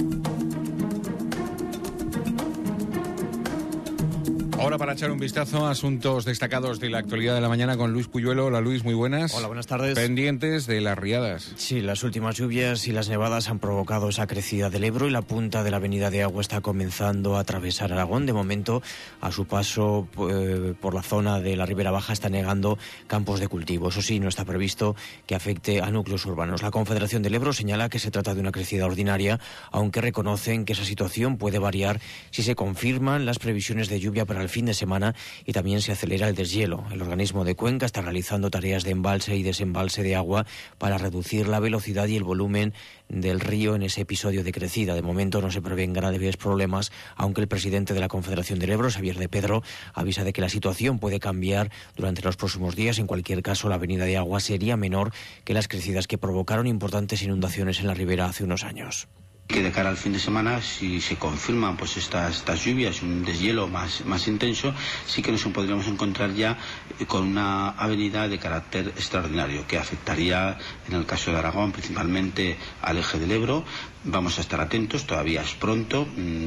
Ahora para echar un vistazo a asuntos destacados de la actualidad de la mañana con Luis Puyuelo. Hola Luis, muy buenas. Hola, buenas tardes. Pendientes de las riadas. Sí, las últimas lluvias y las nevadas han provocado esa crecida del Ebro y la punta de la avenida de Agua está comenzando a atravesar Aragón. De momento, a su paso por la zona de la Ribera Baja está negando campos de cultivo. Eso sí, no está previsto que afecte a núcleos urbanos. La Confederación del Ebro señala que se trata de una crecida ordinaria, aunque reconocen que esa situación puede variar si se confirman las previsiones de lluvia para el fin de semana y también se acelera el deshielo. El organismo de Cuenca está realizando tareas de embalse y desembalse de agua para reducir la velocidad y el volumen del río en ese episodio de crecida. De momento no se prevén graves problemas, aunque el presidente de la Confederación del Ebro, Xavier de Pedro, avisa de que la situación puede cambiar durante los próximos días. En cualquier caso, la avenida de Agua sería menor que las crecidas que provocaron importantes inundaciones en la ribera hace unos años. Que de cara al fin de semana, si se confirman pues estas lluvias, un deshielo más intenso, sí que nos podríamos encontrar ya con una avenida de carácter extraordinario que afectaría, en el caso de Aragón, principalmente al eje del Ebro. Vamos a estar atentos, todavía es pronto.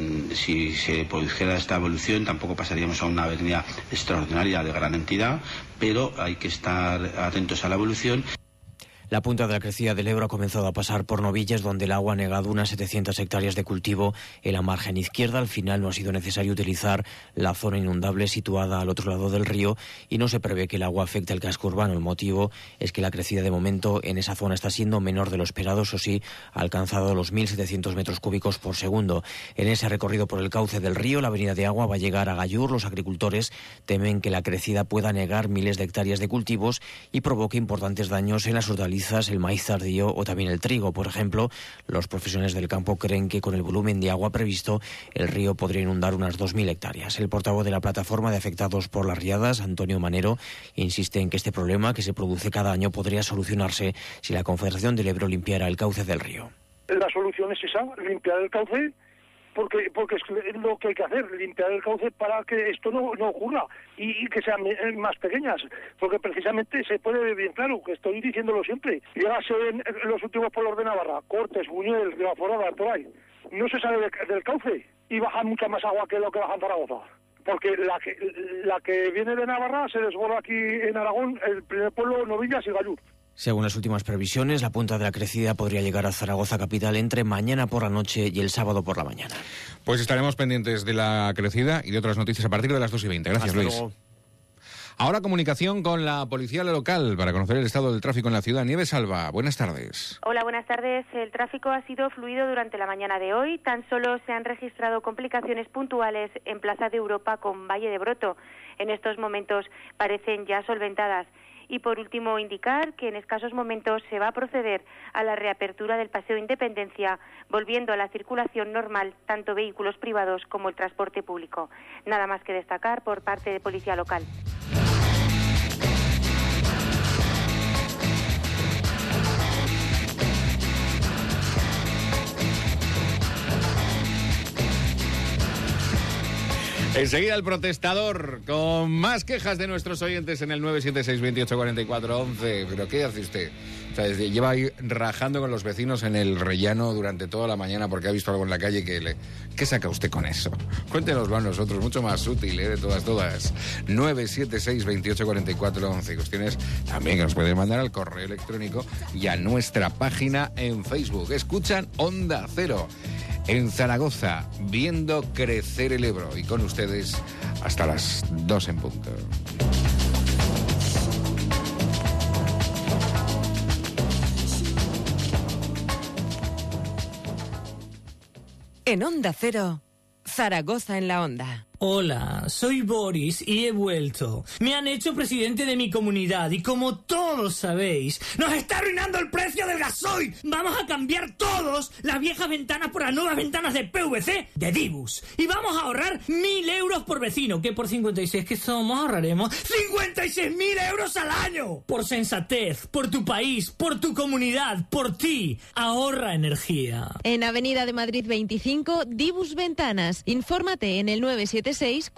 Si se produjera esta evolución, tampoco pasaríamos a una avenida extraordinaria de gran entidad, pero hay que estar atentos a la evolución. La punta de la crecida del Ebro ha comenzado a pasar por Novilles, donde el agua ha negado unas 700 hectáreas de cultivo en la margen izquierda. Al final no ha sido necesario utilizar la zona inundable situada al otro lado del río y no se prevé que el agua afecte al casco urbano. El motivo es que la crecida de momento en esa zona está siendo menor de lo esperado, eso sí, ha alcanzado los 1.700 metros cúbicos por segundo. En ese recorrido por el cauce del río, la avenida de Agua va a llegar a Gallur. Los agricultores temen que la crecida pueda negar miles de hectáreas de cultivos y provoque importantes daños en las hortalizas, el maíz tardío o también el trigo. Por ejemplo, los profesionales del campo creen que con el volumen de agua previsto, el río podría inundar unas 2.000 hectáreas. El portavoz de la plataforma de afectados por las riadas, Antonio Manero, insiste en que este problema, que se produce cada año, podría solucionarse si la Confederación del Ebro limpiara el cauce del río. La solución es esa, limpiar el cauce, porque es lo que hay que hacer, limpiar el cauce para que esto no ocurra y que sean más pequeñas, porque precisamente se puede ver bien claro, que estoy diciéndolo siempre, llegase en los últimos pueblos de Navarra, Cortes, Buñuel, La Forada, por ahí, no se sale del cauce y baja mucha más agua que lo que baja en Zaragoza, porque la que viene de Navarra se desborda aquí en Aragón, el primer pueblo, Novillas y Gallur. Según las últimas previsiones, la punta de la crecida podría llegar a Zaragoza capital entre mañana por la noche y el sábado por la mañana. Pues estaremos pendientes de la crecida y de otras noticias a partir de las 2:20. Gracias, Luis. Luego. Ahora comunicación con la policía local para conocer el estado del tráfico en la ciudad. Nieves Alba, buenas tardes. Hola, buenas tardes. El tráfico ha sido fluido durante la mañana de hoy. Tan solo se han registrado complicaciones puntuales en Plaza de Europa con Valle de Broto. En estos momentos parecen ya solventadas. Y por último, indicar que en escasos momentos se va a proceder a la reapertura del Paseo Independencia, volviendo a la circulación normal, tanto vehículos privados como el transporte público. Nada más que destacar por parte de Policía Local. Enseguida el protestador, con más quejas de nuestros oyentes en el 976-2844-11. ¿Pero qué hace usted? O sea, lleva ahí rajando con los vecinos en el rellano durante toda la mañana porque ha visto algo en la calle que ¿Qué saca usted con eso? Cuéntenoslo a nosotros, mucho más útil, de todas. 976-2844-11. Cuestiones también que nos pueden mandar al correo electrónico y a nuestra página en Facebook. Escuchan Onda Cero en Zaragoza, viendo crecer el Ebro. Y con ustedes hasta las 2 en punto. En Onda Cero, Zaragoza en la Onda. Hola, soy Boris y he vuelto. Me han hecho presidente de mi comunidad y como todos sabéis, nos está arruinando el precio del gasoil. Vamos a cambiar todos las viejas ventanas por las nuevas ventanas de PVC de Dibus. Y vamos a ahorrar 1.000 euros por vecino, que por 56 que somos ahorraremos 56.000 euros al año. Por sensatez, por tu país, por tu comunidad, por ti. Ahorra energía. En Avenida de Madrid 25, Dibus Ventanas. Infórmate en el 976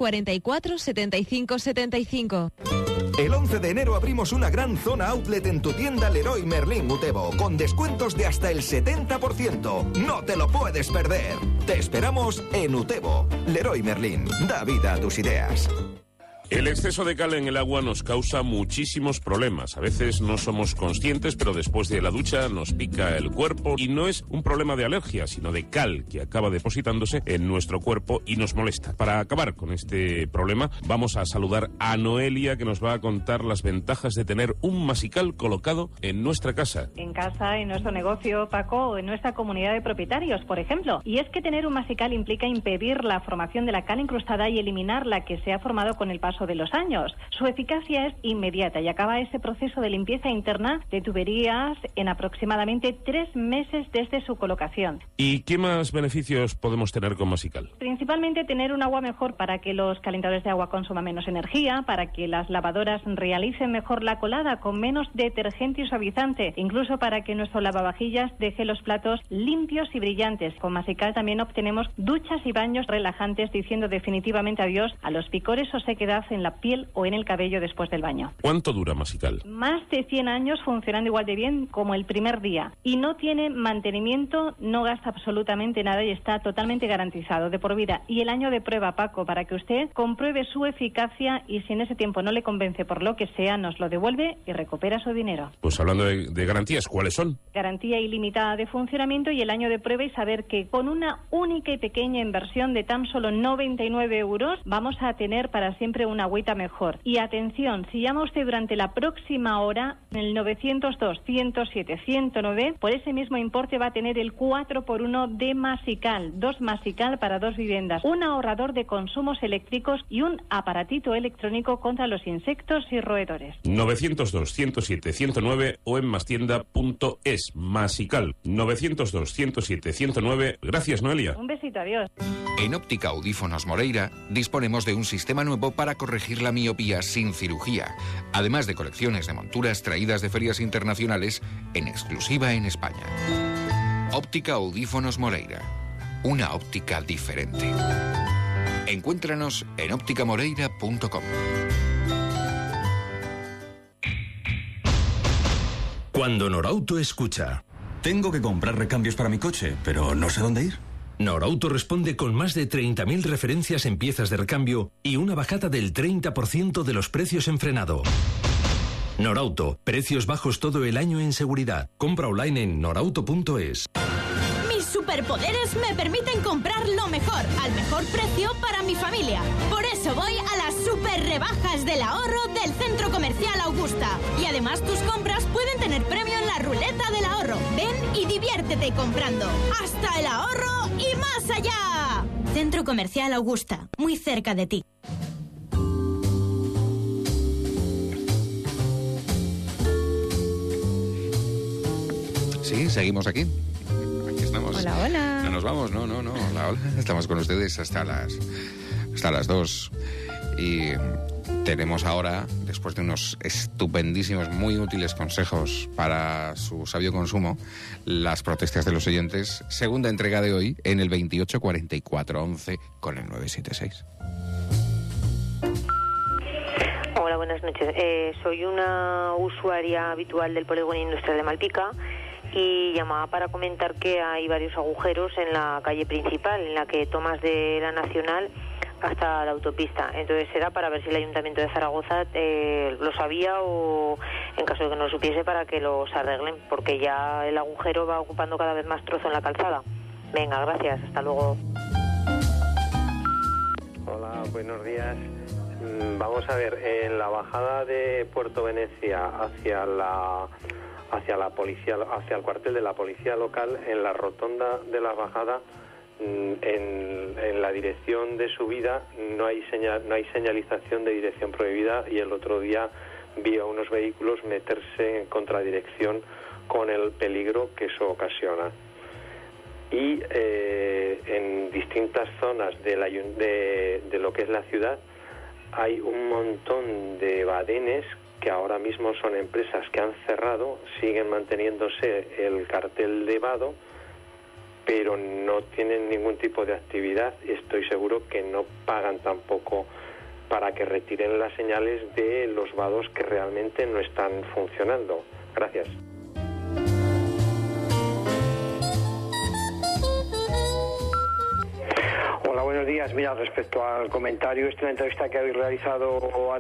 44 75 75. El 11 de enero abrimos una gran zona outlet en tu tienda Leroy Merlin Utebo, con descuentos de hasta el 70%. No te lo puedes perder. Te esperamos en Utebo. Leroy Merlin, da vida a tus ideas. El exceso de cal en el agua nos causa muchísimos problemas. A veces no somos conscientes, pero después de la ducha nos pica el cuerpo y no es un problema de alergia, sino de cal que acaba depositándose en nuestro cuerpo y nos molesta. Para acabar con este problema, vamos a saludar a Noelia, que nos va a contar las ventajas de tener un masical colocado en nuestra casa. En casa, en nuestro negocio, Paco, o en nuestra comunidad de propietarios, por ejemplo. Y es que tener un masical implica impedir la formación de la cal incrustada y eliminar la que se ha formado con el paso de los años. Su eficacia es inmediata y acaba ese proceso de limpieza interna de tuberías en aproximadamente 3 meses desde su colocación. ¿Y qué más beneficios podemos tener con masical? Principalmente tener un agua mejor para que los calentadores de agua consuman menos energía, para que las lavadoras realicen mejor la colada con menos detergente y suavizante, incluso para que nuestro lavavajillas deje los platos limpios y brillantes. Con masical también obtenemos duchas y baños relajantes, diciendo definitivamente adiós a los picores o sequedad en la piel o en el cabello después del baño. ¿Cuánto dura masical? Más de 100 años funcionando igual de bien como el primer día. Y no tiene mantenimiento, no gasta absolutamente nada y está totalmente garantizado de por vida. Y el año de prueba, Paco, para que usted compruebe su eficacia y si en ese tiempo no le convence por lo que sea, nos lo devuelve y recupera su dinero. Pues hablando de garantías, ¿cuáles son? Garantía ilimitada de funcionamiento y el año de prueba, y saber que con una única y pequeña inversión de tan solo 99 euros vamos a tener para siempre una agüita mejor. Y atención, si llama usted durante la próxima hora, en el 902-107-109, por ese mismo importe va a tener el 4x1 de Masical. 2 Masical para 2 viviendas, un ahorrador de consumos eléctricos y un aparatito electrónico contra los insectos y roedores. 902-107-109 o en mastienda.es. Masical. 902-107-109. Gracias, Noelia. Un besito, adiós. En Óptica Audífonos Moreira disponemos de un sistema nuevo para corregir la miopía sin cirugía, además de colecciones de monturas traídas de ferias internacionales en exclusiva en España. Óptica Audífonos Moreira, una óptica diferente. Encuéntranos en ópticamoreira.com. Cuando Norauto escucha: tengo que comprar recambios para mi coche, pero no sé dónde ir. Norauto responde con más de 30.000 referencias en piezas de recambio y una bajada del 30% de los precios en frenado. Norauto, precios bajos todo el año en seguridad. Compra online en norauto.es. Mis superpoderes me permiten comprar lo mejor, al mejor precio para mi familia. Por eso eso voy a las super rebajas del ahorro del Centro Comercial Augusta. Y además tus compras pueden tener premio en la ruleta del ahorro. Ven y diviértete comprando. ¡Hasta el ahorro y más allá! Centro Comercial Augusta, muy cerca de ti. Sí, seguimos aquí. Aquí estamos. Hola, hola. No nos vamos, no. Hola, hola. Estamos con ustedes hasta las 2. Y tenemos ahora, después de unos estupendísimos, muy útiles consejos para su sabio consumo, las protestas de los oyentes. Segunda entrega de hoy en el 28 44 11 con el 976. Hola, buenas noches. Soy una usuaria habitual del Polígono Industrial de Malpica y llamaba para comentar que hay varios agujeros en la calle principal, en la que tomas de la Nacional hasta la autopista. Entonces era para ver si el Ayuntamiento de Zaragoza lo sabía o, en caso de que no lo supiese, para que los arreglen, porque ya el agujero va ocupando cada vez más trozo en la calzada. Venga, gracias, hasta luego. Hola, buenos días. Vamos a ver, en la bajada de Puerto Venecia hacia el cuartel de la policía local, en la rotonda de la bajada, en la dirección de subida no hay señalización de dirección prohibida, y el otro día vi a unos vehículos meterse en contradirección con el peligro que eso ocasiona. Y en distintas zonas de lo que es la ciudad hay un montón de badenes que ahora mismo son empresas que han cerrado, siguen manteniéndose el cartel de vado, pero no tienen ningún tipo de actividad, y estoy seguro que no pagan tampoco para que retiren las señales de los vados que realmente no están funcionando. Gracias. Hola, buenos días. Mira, respecto al comentario, la entrevista que habéis realizado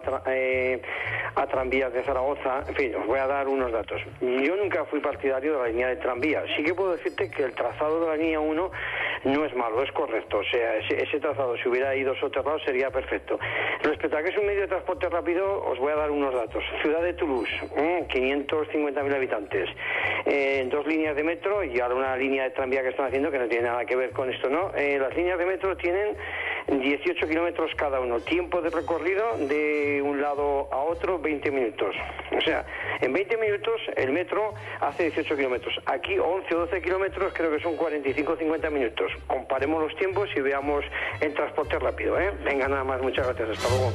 a Tranvías de Zaragoza, en fin, os voy a dar unos datos. Yo nunca fui partidario de la línea de tranvía. Sí que puedo decirte que el trazado de la línea 1 no es malo, es correcto. O sea, ese trazado, si hubiera ido soterrado, sería perfecto. Respecto a que es un medio de transporte rápido, os voy a dar unos datos. Ciudad de Toulouse, 550.000 habitantes. 2 líneas de metro y ahora una línea de tranvía que están haciendo que no tiene nada que ver con esto, ¿no? Las líneas de metro tienen 18 kilómetros cada uno. Tiempo de recorrido de un lado a otro, 20 minutos. O sea, en 20 minutos el metro hace 18 kilómetros. Aquí 11 o 12 kilómetros creo que son 45 o 50 minutos. Comparemos los tiempos y veamos el transporte rápido, ¿eh? Venga, nada más. Muchas gracias. Hasta luego.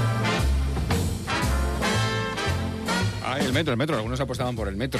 El metro. Algunos apostaban por el metro.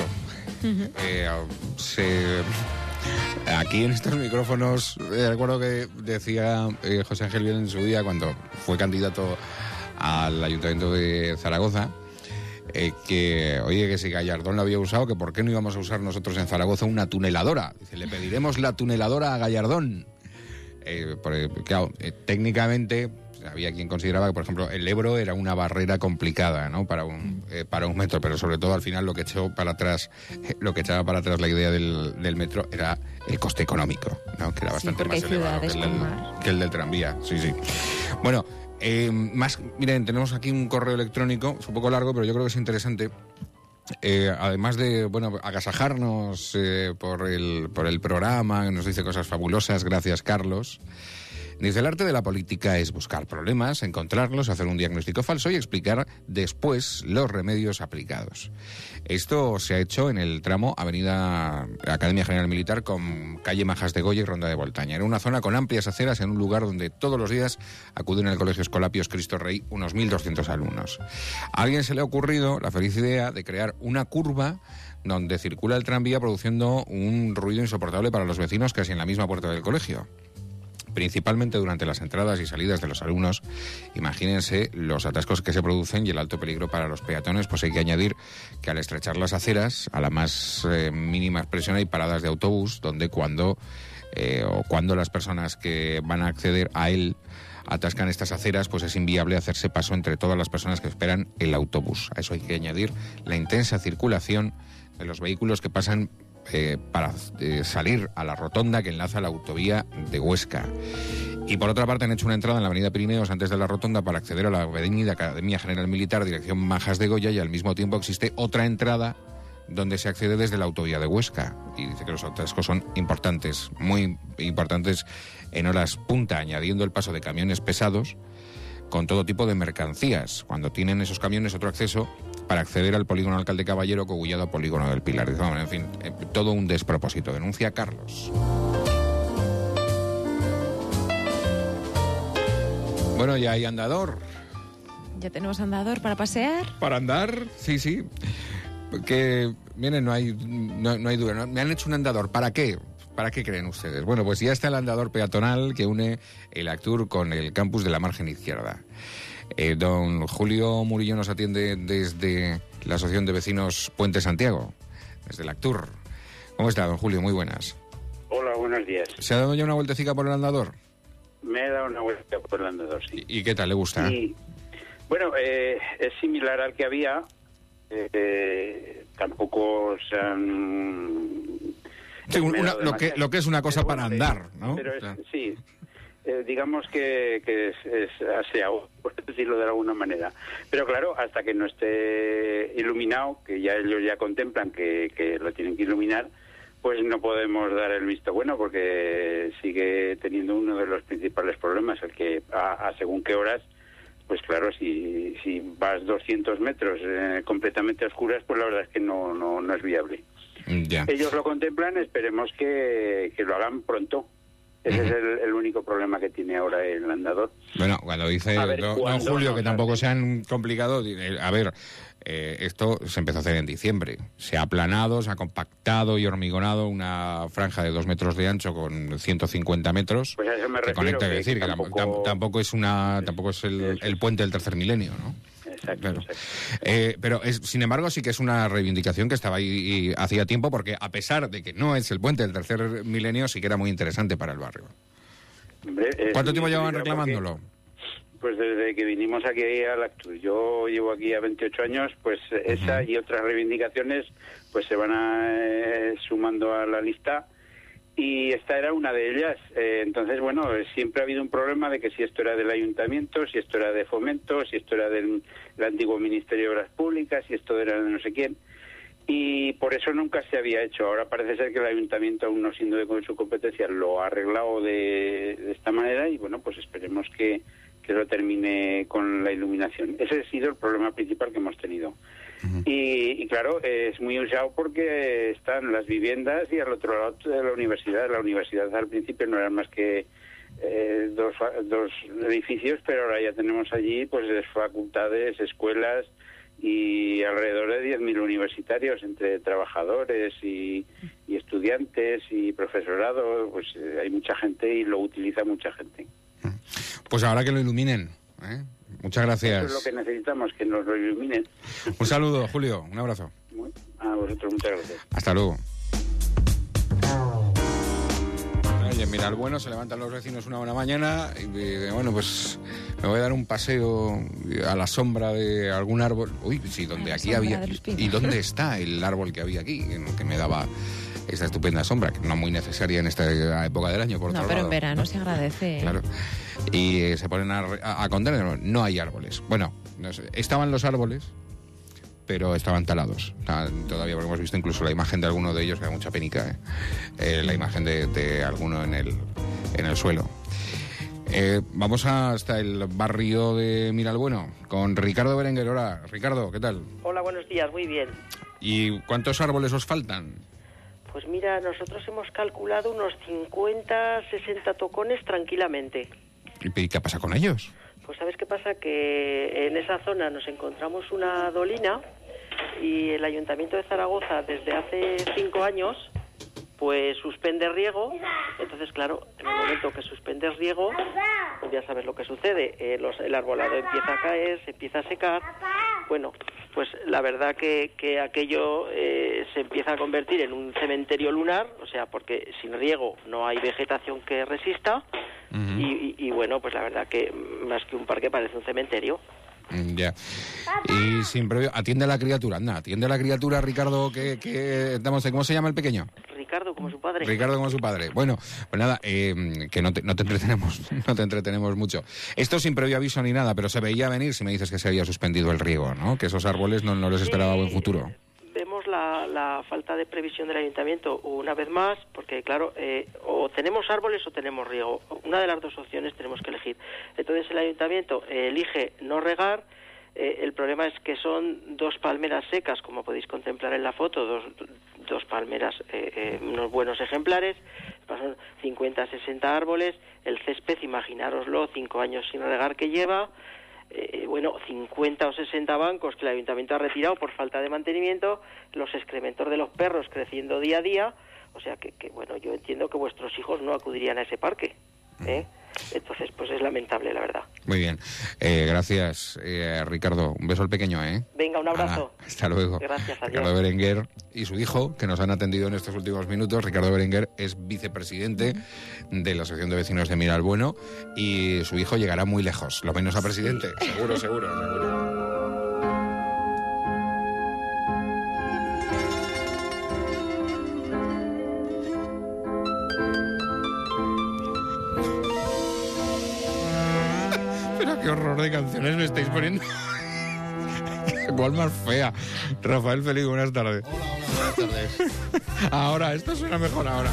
Aquí en estos micrófonos, recuerdo que decía José Ángel Bien en su día, cuando fue candidato al Ayuntamiento de Zaragoza, que, oye, que si Gallardón lo había usado, que por qué no íbamos a usar nosotros en Zaragoza una tuneladora. Dice, le pediremos la tuneladora a Gallardón. Claro, técnicamente había quien consideraba que, por ejemplo, el Ebro era una barrera complicada, ¿no?, para un metro, pero sobre todo al final lo que echaba para atrás la idea del metro era el coste económico, ¿no?, que era bastante más elevado que el del tranvía. Sí. Bueno, miren, tenemos aquí un correo electrónico, es un poco largo, pero yo creo que es interesante. Además de, agasajarnos por el programa, que nos dice cosas fabulosas, gracias Carlos. Dice, el arte de la política es buscar problemas, encontrarlos, hacer un diagnóstico falso y explicar después los remedios aplicados. Esto se ha hecho en el tramo Avenida Academia General Militar con calle Majas de Goya y Ronda de Voltaña, en una zona con amplias aceras, en un lugar donde todos los días acuden al Colegio Escolapios Cristo Rey unos 1.200 alumnos. A alguien se le ha ocurrido la feliz idea de crear una curva donde circula el tranvía produciendo un ruido insoportable para los vecinos casi en la misma puerta del colegio. Principalmente durante las entradas y salidas de los alumnos. Imagínense los atascos que se producen y el alto peligro para los peatones. Pues hay que añadir que al estrechar las aceras, a la más mínima expresión, hay paradas de autobús donde cuando las personas que van a acceder a él atascan estas aceras, pues es inviable hacerse paso entre todas las personas que esperan el autobús. A eso hay que añadir la intensa circulación de los vehículos que pasan para salir a la rotonda que enlaza la autovía de Huesca. Y por otra parte han hecho una entrada en la avenida Pirineos antes de la rotonda para acceder a la avenida Academia General Militar, dirección Majas de Goya, y al mismo tiempo existe otra entrada donde se accede desde la autovía de Huesca. Y dice que los atascos son importantes, muy importantes en horas punta, añadiendo el paso de camiones pesados con todo tipo de mercancías. Cuando tienen esos camiones otro acceso para acceder al polígono Alcalde Caballero, cogullado polígono del Pilar. En fin, todo un despropósito. Denuncia Carlos. Bueno, ya hay andador. ¿Ya tenemos andador para pasear? ¿Para andar? Sí, sí. Que, miren, no hay duda. Me han hecho un andador. ¿Para qué? ¿Para qué creen ustedes? Bueno, pues ya está el andador peatonal que une el Actur con el campus de la margen izquierda. Don Julio Murillo nos atiende desde la Asociación de Vecinos Puente Santiago, desde el Actur. ¿Cómo está, don Julio? Muy buenas. Hola, buenos días. ¿Se ha dado ya una vueltecica por el andador? Me he dado una vuelta por el andador, sí. ¿Y qué tal? ¿Le gusta? Y, bueno, es similar al que había. Tampoco se han... Sí, lo que es una cosa para andar, ¿no? Pero sí, digamos que es aseado, por decirlo de alguna manera. Pero claro, hasta que no esté iluminado, que ya ellos ya contemplan que lo tienen que iluminar, pues no podemos dar el visto bueno, porque sigue teniendo uno de los principales problemas, el que a según qué horas, pues claro, si vas 200 metros completamente a oscuras, pues la verdad es que no es viable. Ya. Ellos lo contemplan, esperemos que lo hagan pronto. Ese es el único problema que tiene ahora el andador. Bueno, cuando dice don Julio que tampoco se han complicado, a ver, esto se empezó a hacer en diciembre. Se ha aplanado, se ha compactado y hormigonado una franja de 2 metros de ancho con 150 metros. Pues a eso me refiero. Que conecta, es decir, que tampoco es el puente del tercer milenio, ¿no? Exacto, claro. Exacto. Pero sin embargo sí que es una reivindicación que estaba ahí hacía tiempo, porque a pesar de que no es el puente del tercer milenio, sí que era muy interesante para el barrio. Hombre, ¿Cuánto tiempo llevaban reclamándolo? Pues desde que vinimos aquí al Actur. Yo llevo aquí a 28 años, pues esa y otras reivindicaciones pues se van sumando a la lista. Y esta era una de ellas. Entonces, bueno, siempre ha habido un problema de que si esto era del ayuntamiento, si esto era de Fomento, si esto era del antiguo Ministerio de Obras Públicas, si esto era de no sé quién. Y por eso nunca se había hecho. Ahora parece ser que el ayuntamiento, aún no siendo de su competencia, lo ha arreglado de esta manera y, bueno, pues esperemos que lo termine con la iluminación. Ese ha sido el problema principal que hemos tenido. Y claro, es muy usado porque están las viviendas y al otro lado de la universidad. La universidad al principio no eran más que dos edificios, pero ahora ya tenemos allí pues facultades, escuelas y alrededor de 10.000 universitarios entre trabajadores y estudiantes y profesorado. Pues hay mucha gente y lo utiliza mucha gente. Pues ahora que lo iluminen, ¿eh? Muchas gracias. Eso es lo que necesitamos, que nos lo iluminen. Un saludo, Julio. Un abrazo. A vosotros, muchas gracias. Hasta luego. Oye, mira, al bueno se levantan los vecinos una buena mañana y bueno, pues me voy a dar un paseo a la sombra de algún árbol. Uy, sí, donde aquí había... ¿Y dónde está el árbol que había aquí? Que me daba esta estupenda sombra, que no muy necesaria en esta época del año, por otro lado. No, pero en verano se agradece. Claro. Y se ponen a condenar. No hay árboles. Bueno, no sé, estaban los árboles, pero estaban talados. Todavía hemos visto incluso la imagen de alguno de ellos, que da mucha penica, la imagen de alguno en el suelo. Vamos hasta el barrio de Miralbueno con Ricardo Berenguer. Hola, Ricardo, ¿qué tal? Hola, buenos días, muy bien. ¿Y cuántos árboles os faltan? Pues mira, nosotros hemos calculado unos 50, 60 tocones tranquilamente. ¿Y qué pasa con ellos? Pues ¿sabes qué pasa? Que en esa zona nos encontramos una dolina y el Ayuntamiento de Zaragoza desde hace 5 años pues suspende riego. Entonces, claro, en el momento que suspendes riego, pues ya sabes lo que sucede. El arbolado empieza a caer, se empieza a secar. Bueno, pues la verdad que aquello se empieza a convertir en un cementerio lunar, o sea, porque sin riego no hay vegetación que resista. Y bueno, pues la verdad que más que un parque parece un cementerio. Ya. Y sin previo... Atiende a la criatura, anda. Atiende a la criatura, Ricardo, ¿cómo se llama el pequeño? Ricardo, como su padre. Ricardo, como su padre. Bueno, pues nada, que no te entretenemos mucho. Esto sin previo aviso ni nada, pero se veía venir si me dices que se había suspendido el riego, ¿no? Que esos árboles no les esperaba buen futuro. Vemos la falta de previsión del ayuntamiento una vez más, porque claro, o tenemos árboles o tenemos riego. Una de las dos opciones tenemos que elegir. Entonces el ayuntamiento elige no regar. El problema es que son 2 palmeras secas, como podéis contemplar en la foto, dos palmeras, unos buenos ejemplares, son 50, 60 árboles, el césped, imaginároslo, 5 años sin regar que lleva, 50 o 60 bancos que el ayuntamiento ha retirado por falta de mantenimiento, los excrementos de los perros creciendo día a día, o sea que yo entiendo que vuestros hijos no acudirían a ese parque, ¿eh? Entonces, pues es lamentable, la verdad. Muy bien. Gracias, Ricardo. Un beso al pequeño, ¿eh? Venga, un abrazo. Hasta luego. Gracias, adiós. Ricardo Berenguer y su hijo, que nos han atendido en estos últimos minutos. Ricardo Berenguer es vicepresidente de la Asociación de Vecinos de Miralbueno y su hijo llegará muy lejos, lo menos a presidente. Sí. Seguro. Qué horror de canciones me estáis poniendo. ¿Cuál más fea? Rafael Feliz, buenas tardes. Hola, buenas tardes. Ahora, esto suena mejor ahora.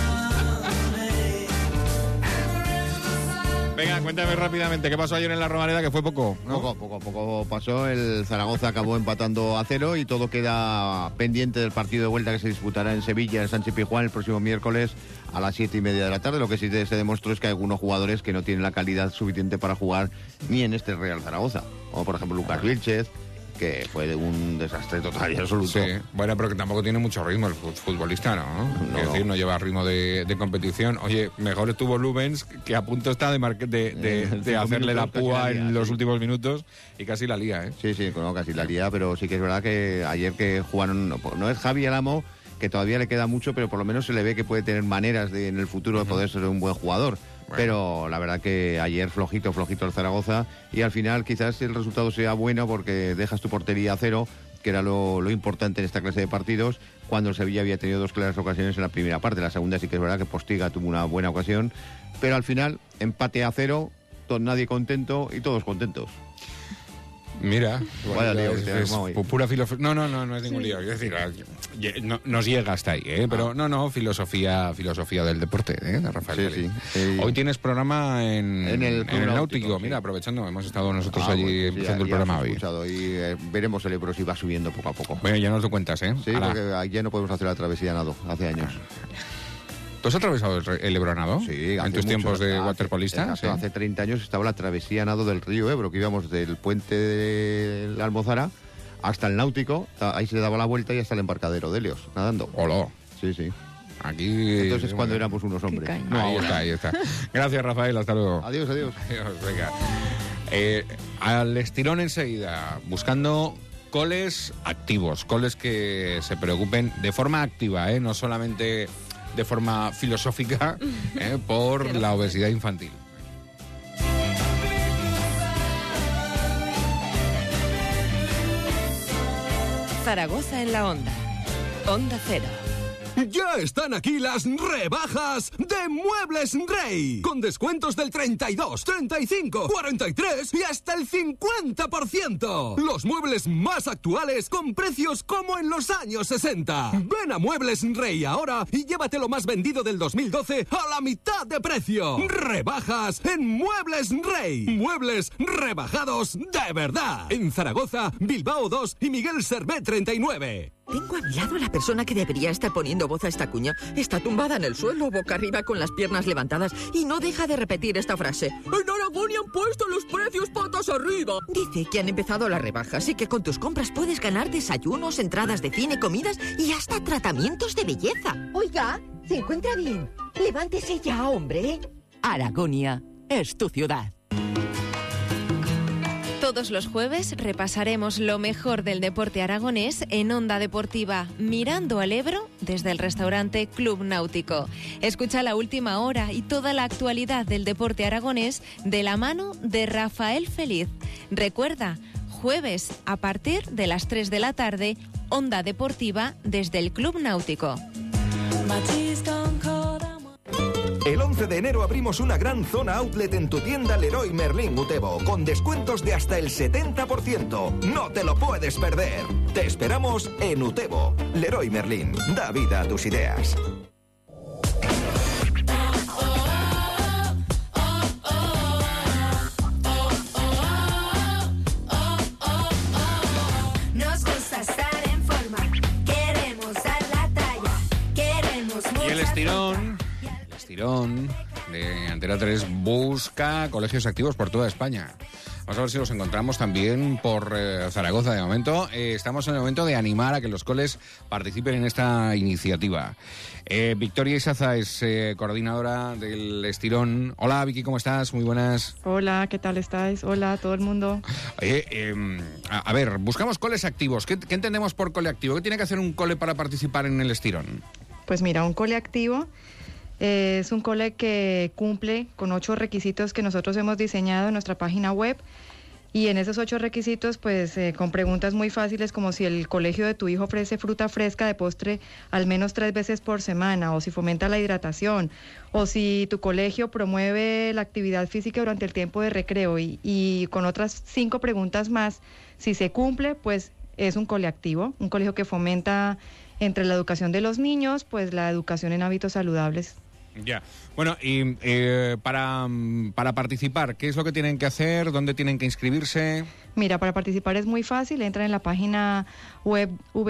Venga, cuéntame rápidamente, ¿qué pasó ayer en la Romareda? Que fue poco, ¿no? Poco pasó. El Zaragoza acabó empatando a 0 y todo queda pendiente del partido de vuelta que se disputará en Sevilla, en Sánchez Pizjuán, el próximo miércoles a las 7:30 de la tarde. Lo que sí se demostró es que hay algunos jugadores que no tienen la calidad suficiente para jugar ni en este Real Zaragoza. Como por ejemplo Lucas Vilchez, que fue un desastre total y absoluto. Sí, bueno, pero que tampoco tiene mucho ritmo el futbolista, ¿no? Es decir, no lleva ritmo de competición. Oye, mejor estuvo Lubens, que a punto está de hacerle la púa en los últimos minutos y casi la lía, ¿eh? Sí, casi la lía, pero sí que es verdad que ayer que jugaron, no es Javi Alamo, que todavía le queda mucho, pero por lo menos se le ve que puede tener maneras en el futuro de poder ser un buen jugador. Bueno. Pero la verdad que ayer flojito el Zaragoza, y al final quizás el resultado sea bueno porque dejas tu portería a 0, que era lo importante en esta clase de partidos, cuando el Sevilla había tenido 2 claras ocasiones en la primera parte. La segunda sí que es verdad que Postiga tuvo una buena ocasión, pero al final empate a 0, nadie contento y todos contentos. Mira, vaya lío, es pura filosofía. No es ningún lío. Es decir, nos llega hasta ahí, ¿eh? Pero filosofía del deporte, ¿eh? De Rafael. Sí. Hoy tienes programa en el Náutico. Sí. Mira, aprovechando, hemos estado nosotros allí empezando el programa hoy. Y veremos el Ebro si va subiendo poco a poco. Bueno, ya nos lo cuentas, ¿eh? Sí, porque ya no podemos hacer la travesía nado, hace años. ¿Tú has atravesado el Ebro a nado? Sí, ¿En tus tiempos de waterpolista? Sí. Hace 30 años estaba la travesía a nado del río Ebro, que íbamos del puente de la Almozara hasta el Náutico, ahí se le daba la vuelta y hasta el embarcadero de Helios, nadando. ¡Hola! Sí. Aquí... Entonces es cuando éramos unos hombres. Ahí está. Gracias, Rafael, hasta luego. Adiós. Venga. Al estirón enseguida, buscando coles activos, coles que se preocupen de forma activa, no solamente de forma filosófica, por la obesidad infantil. Zaragoza en la Onda. Onda Cero. Ya están aquí las rebajas de Muebles Rey, con descuentos del 32, 35, 43 y hasta el 50%. Los muebles más actuales con precios como en los años 60. Ven a Muebles Rey ahora y llévate lo más vendido del 2012 a la mitad de precio. Rebajas en Muebles Rey. Muebles rebajados de verdad. En Zaragoza, Bilbao 2 y Miguel Servet 39. Tengo a mi lado a la persona que debería estar poniendo voz a esta cuña. Está tumbada en el suelo, boca arriba, con las piernas levantadas, y no deja de repetir esta frase. ¡En Aragón han puesto los precios patas arriba! Dice que han empezado las rebajas y que con tus compras puedes ganar desayunos, entradas de cine, comidas y hasta tratamientos de belleza. Oiga, ¿se encuentra bien? Levántese ya, hombre. Aragonia es tu ciudad. Todos los jueves repasaremos lo mejor del deporte aragonés en Onda Deportiva, mirando al Ebro desde el restaurante Club Náutico. Escucha La Última Hora y toda la actualidad del deporte aragonés de la mano de Rafael Feliz. Recuerda, jueves a partir de las 3 de la tarde, Onda Deportiva desde el Club Náutico. El 11 de enero abrimos una gran zona outlet en tu tienda Leroy Merlin Utebo, con descuentos de hasta el 70%. No te lo puedes perder. Te esperamos en Utebo. Leroy Merlin, da vida a tus ideas. Nos gusta estar en forma, queremos dar la talla, queremos mucha... Y el estirón de Antena 3 busca colegios activos por toda España. Vamos a ver si los encontramos también por Zaragoza. De momento, estamos en el momento de animar a que los coles participen en esta iniciativa. Victoria Isaza es coordinadora del estirón. Hola, Vicky, ¿cómo estás? Muy buenas. Hola, ¿qué tal estáis? Hola a todo el mundo. A ver, buscamos coles activos. ¿Qué entendemos por cole activo? ¿Qué tiene que hacer un cole para participar en el estirón? Pues mira, un cole activo es un cole que cumple con 8 requisitos que nosotros hemos diseñado en nuestra página web, y en esos 8 requisitos, pues con preguntas muy fáciles como si el colegio de tu hijo ofrece fruta fresca de postre al menos 3 veces por semana, o si fomenta la hidratación, o si tu colegio promueve la actividad física durante el tiempo de recreo, y con otras 5 preguntas más. Si se cumple, pues es un cole activo, un colegio que fomenta entre la educación de los niños, pues la educación en hábitos saludables. Ya. Bueno, y para participar, ¿qué es lo que tienen que hacer? ¿Dónde tienen que inscribirse? Mira, para participar es muy fácil. Entra en la página web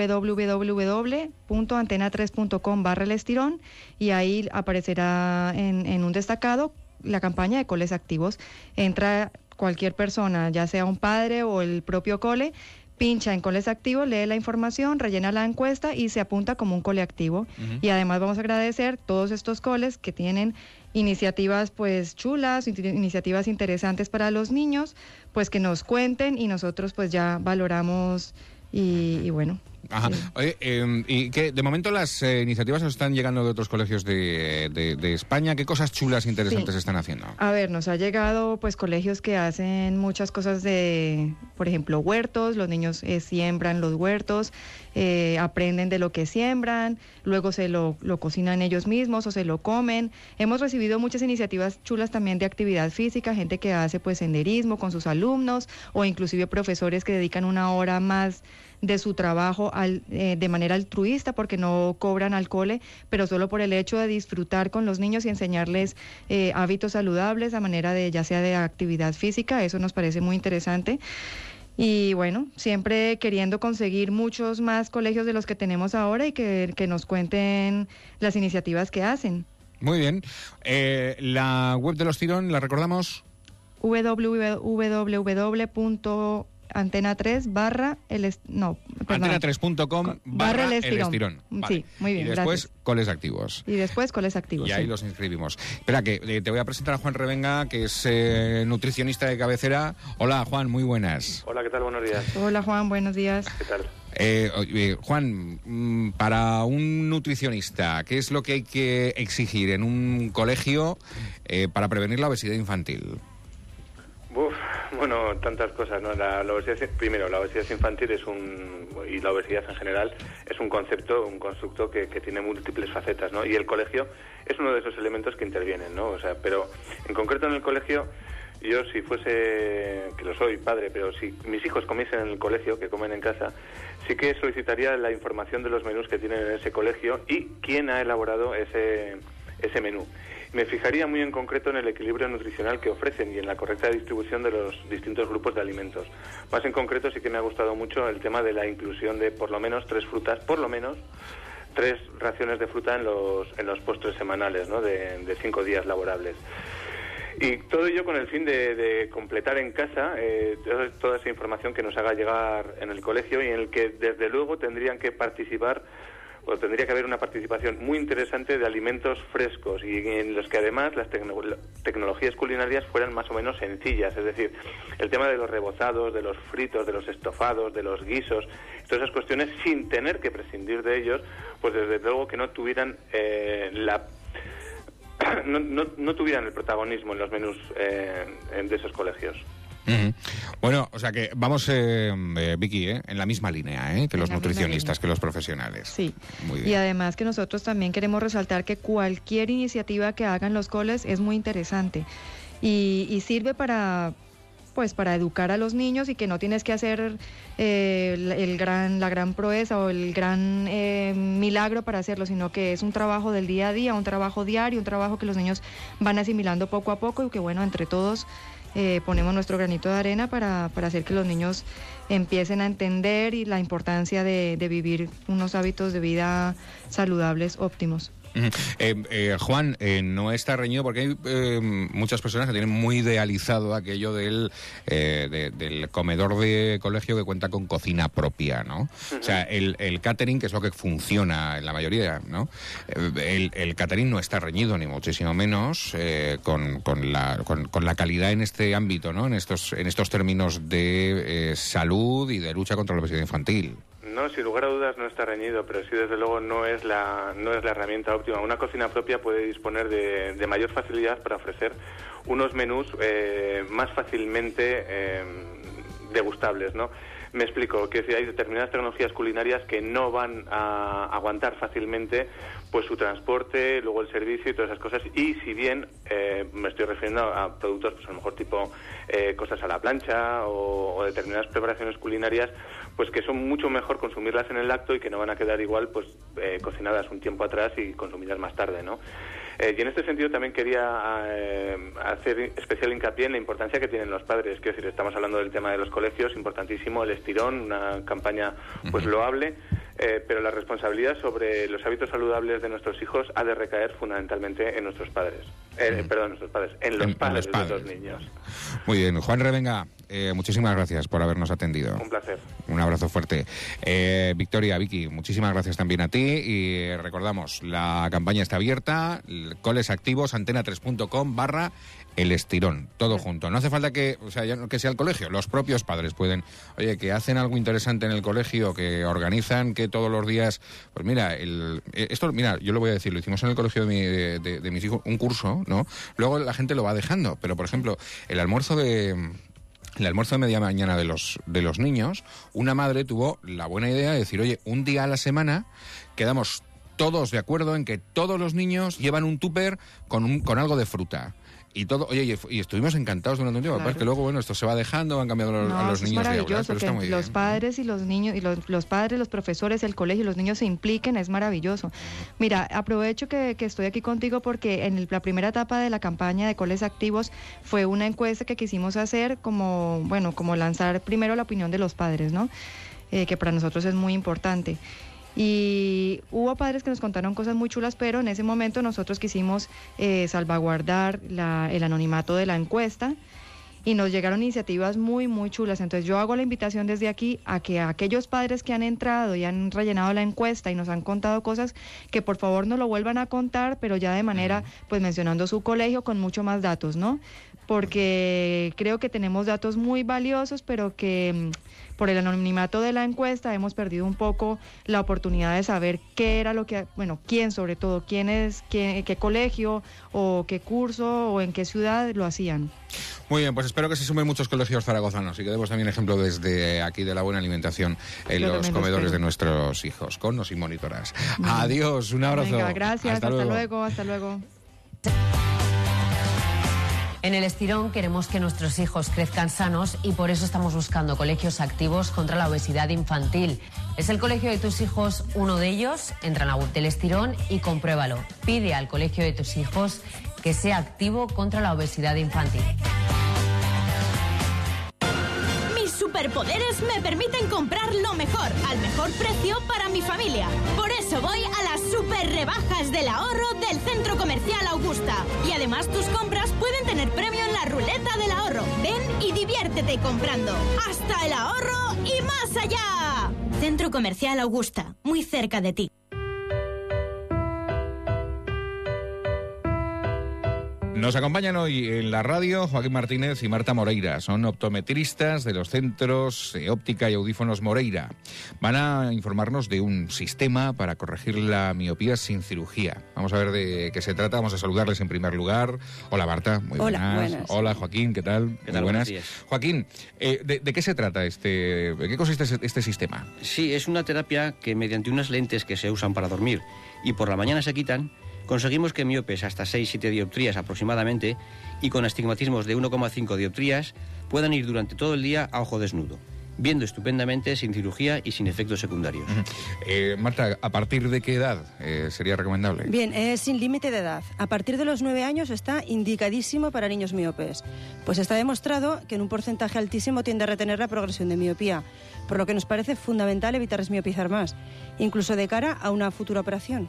www.antena3.com/el estirón, y ahí aparecerá en un destacado la campaña de coles activos. Entra cualquier persona, ya sea un padre o el propio cole, pincha en coles activos, lee la información, rellena la encuesta y se apunta como un cole activo. Y además vamos a agradecer todos estos coles que tienen iniciativas pues chulas, iniciativas interesantes para los niños, pues que nos cuenten y nosotros pues ya valoramos y bueno. Ajá. Sí. Oye, y que de momento las iniciativas nos están llegando de otros colegios de España. ¿Qué cosas chulas interesantes están haciendo? A ver, nos ha llegado pues colegios que hacen muchas cosas de, por ejemplo, huertos. Los niños siembran los huertos, aprenden de lo que siembran, luego se lo cocinan ellos mismos o se lo comen. Hemos recibido muchas iniciativas chulas también de actividad física, gente que hace pues senderismo con sus alumnos, o inclusive profesores que dedican una hora más de su trabajo de manera altruista, porque no cobran al cole, pero solo por el hecho de disfrutar con los niños y enseñarles hábitos saludables a manera de, ya sea de actividad física. Eso nos parece muy interesante. Y bueno, siempre queriendo conseguir muchos más colegios de los que tenemos ahora y que nos cuenten las iniciativas que hacen. Muy bien. La web de los Tirón, ¿la recordamos? Antena3.com/el estirón. Vale. Sí, muy bien. Y después, gracias. coles activos. Y después, coles activos. Y ahí sí. los inscribimos. Espera, que te voy a presentar a Juan Revenga, que es nutricionista de cabecera. Hola, Juan, muy buenas. Hola, ¿qué tal? Buenos días. Hola, Juan, buenos días. ¿Qué tal? Juan, para un nutricionista, ¿qué es lo que hay que exigir en un colegio para prevenir la obesidad infantil? Bueno, tantas cosas, ¿no? La obesidad, primero, la obesidad infantil y la obesidad en general es un constructo que tiene múltiples facetas, ¿no? Y el colegio es uno de esos elementos que intervienen, ¿no? O sea, pero en concreto en el colegio, yo si fuese, que lo soy, padre, pero si mis hijos comiesen en el colegio, que comen en casa, sí que solicitaría la información de los menús que tienen en ese colegio y quién ha elaborado ese menú. Me fijaría muy en concreto en el equilibrio nutricional que ofrecen y en la correcta distribución de los distintos grupos de alimentos. Más en concreto sí que me ha gustado mucho el tema de la inclusión de por lo menos 3 raciones de fruta en los postres semanales, ¿no? de 5 días laborables. Y todo ello con el fin de completar en casa toda esa información que nos haga llegar en el colegio y en el que desde luego tendrían que participar o tendría que haber una participación muy interesante de alimentos frescos y en los que además las tecnologías culinarias fueran más o menos sencillas, es decir, el tema de los rebozados, de los fritos, de los estofados, de los guisos, todas esas cuestiones sin tener que prescindir de ellos, pues desde luego que no tuvieran no tuvieran el protagonismo en los menús de esos colegios. Bueno, o sea que vamos, Vicky, en la misma línea que los nutricionistas, que los profesionales. Sí, muy bien. Y además que nosotros también queremos resaltar que cualquier iniciativa que hagan los coles es muy interesante y sirve para educar a los niños y que no tienes que hacer la gran proeza o el gran milagro para hacerlo, sino que es un trabajo del día a día, un trabajo diario, un trabajo que los niños van asimilando poco a poco y que bueno, entre todos ponemos nuestro granito de arena para hacer que los niños empiecen a entender y la importancia de vivir unos hábitos de vida saludables óptimos. Juan, no está reñido porque hay muchas personas que tienen muy idealizado aquello del comedor de colegio que cuenta con cocina propia, ¿no? O sea, el catering, que es lo que funciona en la mayoría, ¿no? El catering no está reñido, ni muchísimo menos, con la calidad en este ámbito, ¿no? En estos términos de salud y de lucha contra la obesidad infantil. No, sin lugar a dudas no está reñido, pero sí, desde luego, no es la herramienta óptima. Una cocina propia puede disponer de mayor facilidad para ofrecer unos menús más fácilmente degustables, ¿no? Me explico, que si hay determinadas tecnologías culinarias que no van a aguantar fácilmente pues su transporte, luego el servicio y todas esas cosas, y si bien me estoy refiriendo a productos pues a lo mejor tipo cosas a la plancha o determinadas preparaciones culinarias, pues que son mucho mejor consumirlas en el acto y que no van a quedar igual pues cocinadas un tiempo atrás y consumidas más tarde, ¿no? Y en este sentido también quería hacer especial hincapié en la importancia que tienen los padres. Quiero decir, estamos hablando del tema de los colegios, importantísimo, el estirón, una campaña pues loable, pero la responsabilidad sobre los hábitos saludables de nuestros hijos ha de recaer fundamentalmente en nuestros padres. En los padres de los niños. Muy bien, Juan Revenga, muchísimas gracias por habernos atendido. Un placer. Un abrazo fuerte. Victoria, Vicky, muchísimas gracias también a ti y recordamos, la campaña está abierta, colesactivos, antena3.com/el estirón, todo junto. No hace falta que sea el colegio, los propios padres pueden, oye, que hacen algo interesante en el colegio, que organizan, que todos los días, pues mira, yo lo voy a decir, lo hicimos en el colegio de mis hijos, un curso, ¿no? Luego la gente lo va dejando, pero por ejemplo, el almuerzo de media mañana de los niños, una madre tuvo la buena idea de decir, oye, un día a la semana quedamos todos de acuerdo en que todos los niños llevan un tupper con algo de fruta. Y todo, oye, y estuvimos encantados durante un tiempo. Claro. Claro. Que luego, bueno, esto se va dejando, van cambiando a los niños de aulas, pero está muy bien. Los padres y los niños, y los padres, los profesores, el colegio, los niños se impliquen, es maravilloso. Mira, aprovecho que estoy aquí contigo porque en la primera etapa de la campaña de Coles Activos fue una encuesta que quisimos hacer como lanzar primero la opinión de los padres, ¿no? Que para nosotros es muy importante. Y hubo padres que nos contaron cosas muy chulas, pero en ese momento nosotros quisimos salvaguardar el anonimato de la encuesta y nos llegaron iniciativas muy, muy chulas. Entonces yo hago la invitación desde aquí a que aquellos padres que han entrado y han rellenado la encuesta y nos han contado cosas, que por favor nos lo vuelvan a contar, pero ya de manera, pues mencionando su colegio con mucho más datos, ¿no? Porque creo que tenemos datos muy valiosos, pero que por el anonimato de la encuesta hemos perdido un poco la oportunidad de saber qué era lo que, quién sobre todo, qué colegio o qué curso o en qué ciudad lo hacían. Muy bien, pues espero que se sumen muchos colegios zaragozanos y que demos también ejemplo desde aquí de la buena alimentación en los comedores de nuestros hijos, con o sin monitoras. Adiós, un abrazo. Venga, gracias, hasta luego. En el Estirón queremos que nuestros hijos crezcan sanos y por eso estamos buscando colegios activos contra la obesidad infantil. ¿Es el colegio de tus hijos uno de ellos? Entra en la web del Estirón y compruébalo. Pide al colegio de tus hijos que sea activo contra la obesidad infantil. Mis superpoderes me permiten comprar lo mejor, al mejor precio para mi familia. Por eso voy a las super rebajas del ahorro del Centro Comercial Augusta. Y además tus compras pueden tener premio en la ruleta del ahorro. Ven y diviértete comprando. ¡Hasta el ahorro y más allá! Centro Comercial Augusta, muy cerca de ti. Nos acompañan hoy en la radio Joaquín Martínez y Marta Moreira. Son optometristas de los centros Óptica y Audífonos Moreira. Van a informarnos de un sistema para corregir la miopía sin cirugía. Vamos a ver de qué se trata. Vamos a saludarles en primer lugar. Hola Marta, muy buenas. Hola Joaquín, ¿qué tal? ¿Qué tal? Buenas. Buenos días. Joaquín, ¿de qué se trata ¿de qué consiste este sistema? Sí, es una terapia que mediante unas lentes que se usan para dormir y por la mañana se quitan, conseguimos que miopes hasta 6-7 dioptrías aproximadamente y con astigmatismos de 1,5 dioptrías puedan ir durante todo el día a ojo desnudo, viendo estupendamente sin cirugía y sin efectos secundarios. Marta, ¿a partir de qué edad sería recomendable? Bien, es sin límite de edad. A partir de los 9 años está indicadísimo para niños miopes. Pues está demostrado que en un porcentaje altísimo tiende a retener la progresión de miopía, por lo que nos parece fundamental evitar esmiopizar más, incluso de cara a una futura operación.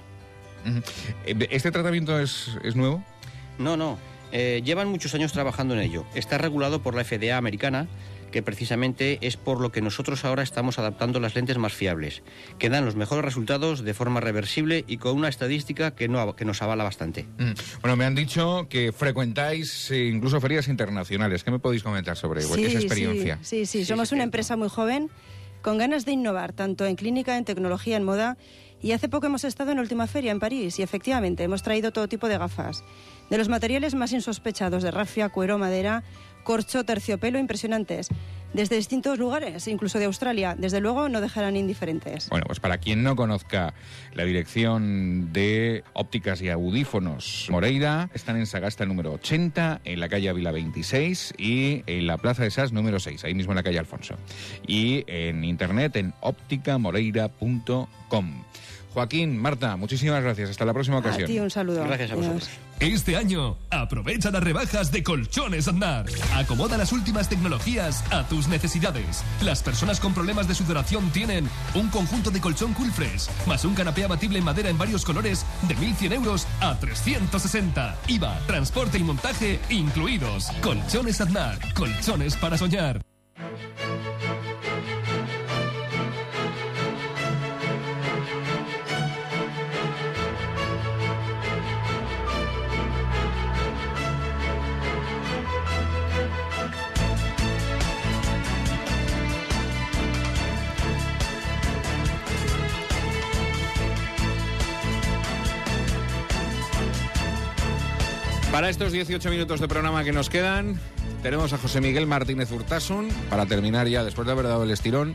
¿Este tratamiento es nuevo? No. Llevan muchos años trabajando en ello. Está regulado por la FDA americana, que precisamente es por lo que nosotros ahora estamos adaptando las lentes más fiables, que dan los mejores resultados de forma reversible y con una estadística que nos avala bastante. Bueno, me han dicho que frecuentáis incluso ferias internacionales. ¿Qué me podéis comentar sobre esa experiencia? Sí, somos una empresa muy joven, con ganas de innovar, tanto en clínica, en tecnología, en moda. Y hace poco hemos estado en la última feria en París y efectivamente hemos traído todo tipo de gafas. De los materiales más insospechados, de rafia, cuero, madera, corcho, terciopelo, impresionantes. Desde distintos lugares, incluso de Australia. Desde luego no dejarán indiferentes. Bueno, pues para quien no conozca la dirección de Ópticas y Audífonos Moreira, están en Sagasta número 80, en la calle Ávila 26 y en la Plaza de Sas número 6, ahí mismo en la calle Alfonso. Y en internet en opticamoreira.com. Joaquín, Marta, muchísimas gracias. Hasta la próxima ocasión. A ti un saludo. Gracias a vosotros. Este año, aprovecha las rebajas de Colchones Aznar. Acomoda las últimas tecnologías a tus necesidades. Las personas con problemas de sudoración tienen un conjunto de colchón Cool Fresh, más un canapé abatible en madera en varios colores de 1.100 euros a 360. IVA, transporte y montaje incluidos. Colchones Aznar. Colchones para soñar. Para estos 18 minutos de programa que nos quedan, tenemos a José Miguel Martínez Urtasun para terminar ya, después de haber dado el estirón,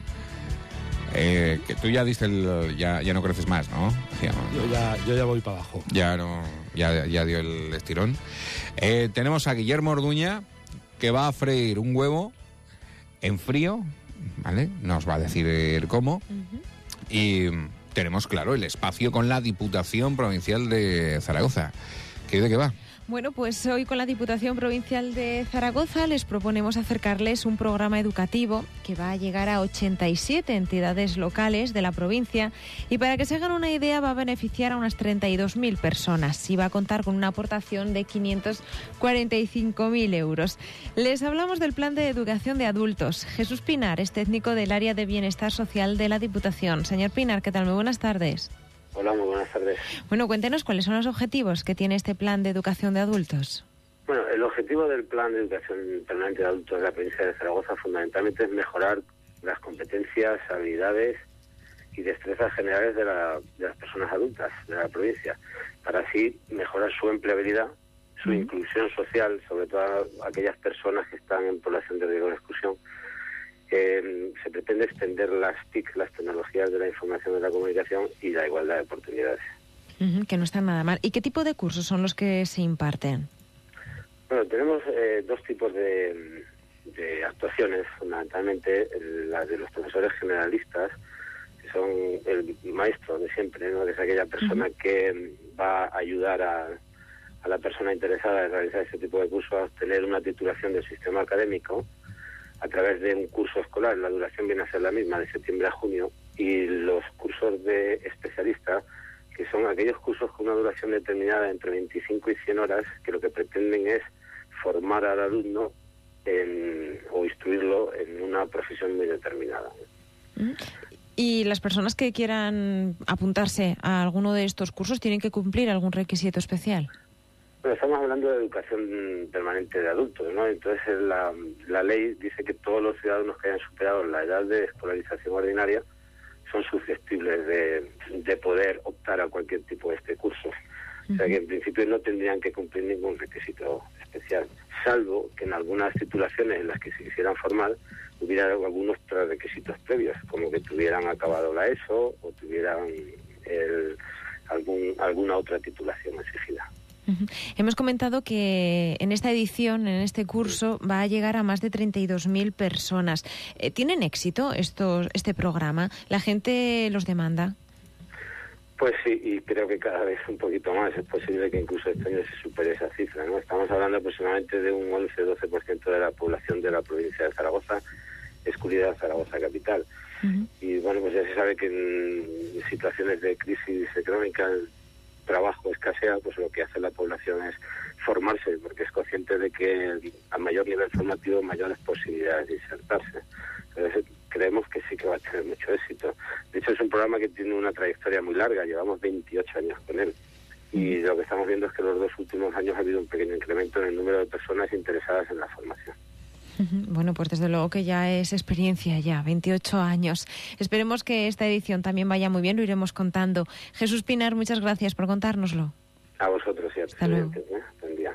que tú ya diste ya no creces más, ¿no? Yo ya voy para abajo. Ya dio el estirón. Tenemos a Guillermo Orduña, que va a freír un huevo en frío, ¿vale? Nos va a decir cómo. Y tenemos, claro, el espacio con la Diputación Provincial de Zaragoza. ¿De qué va? Bueno, pues hoy con la Diputación Provincial de Zaragoza les proponemos acercarles un programa educativo que va a llegar a 87 entidades locales de la provincia y para que se hagan una idea va a beneficiar a unas 32.000 personas y va a contar con una aportación de 545.000 euros. Les hablamos del Plan de Educación de Adultos. Jesús Pinar es técnico del área de Bienestar Social de la Diputación. Señor Pinar, ¿qué tal? Muy buenas tardes. Hola, muy buenas tardes. Bueno, cuéntenos cuáles son los objetivos que tiene este Plan de Educación de Adultos. Bueno, el objetivo del Plan de Educación Permanente de Adultos de la provincia de Zaragoza fundamentalmente es mejorar las competencias, habilidades y destrezas generales de las personas adultas de la provincia, para así mejorar su empleabilidad, su inclusión social, sobre todo aquellas personas que están en población de riesgo de exclusión. Se pretende extender las TIC, las tecnologías de la información y la comunicación y la igualdad de oportunidades. Que no está nada mal. ¿Y qué tipo de cursos son los que se imparten? Bueno, tenemos dos tipos de actuaciones, fundamentalmente las de los profesores generalistas, que son el maestro de siempre, ¿no? Que es aquella persona que va a ayudar a la persona interesada en realizar ese tipo de cursos a obtener una titulación del sistema académico a través de un curso escolar. La duración viene a ser la misma, de septiembre a junio, y los cursos de especialista, que son aquellos cursos con una duración determinada entre 25 y 100 horas, que lo que pretenden es formar al alumno o instruirlo en una profesión muy determinada. ¿Y las personas que quieran apuntarse a alguno de estos cursos tienen que cumplir algún requisito especial? Bueno, estamos hablando de educación permanente de adultos, ¿no? Entonces la ley dice que todos los ciudadanos que hayan superado la edad de escolarización ordinaria son susceptibles de poder optar a cualquier tipo de este curso. O sea que en principio no tendrían que cumplir ningún requisito especial, salvo que en algunas titulaciones en las que se quisieran formar hubiera algunos requisitos previos, como que tuvieran acabado la ESO o tuvieran alguna otra titulación exigida. Hemos comentado que en esta edición, en este curso, va a llegar a más de 32.000 personas. ¿Tienen éxito este programa? ¿La gente los demanda? Pues sí, y creo que cada vez un poquito más. Es posible que incluso este año se supere esa cifra, ¿no? Estamos hablando aproximadamente de un 11-12% de la población de la provincia de Zaragoza, excluida Zaragoza capital. Y bueno, pues ya se sabe que en situaciones de crisis económica el trabajo escasea, pues lo que hace la población es formarse, porque es consciente de que a mayor nivel formativo mayores posibilidades de insertarse. Entonces creemos que sí que va a tener mucho éxito. De hecho es un programa que tiene una trayectoria muy larga, llevamos 28 años con él. Y lo que estamos viendo es que en los 2 últimos años ha habido un pequeño incremento en el número de personas interesadas en la formación. Bueno, pues desde luego que ya es experiencia ya, 28 años. Esperemos que esta edición también vaya muy bien, lo iremos contando. Jesús Pinar, muchas gracias por contárnoslo. A vosotros y a Hasta luego. Buen día.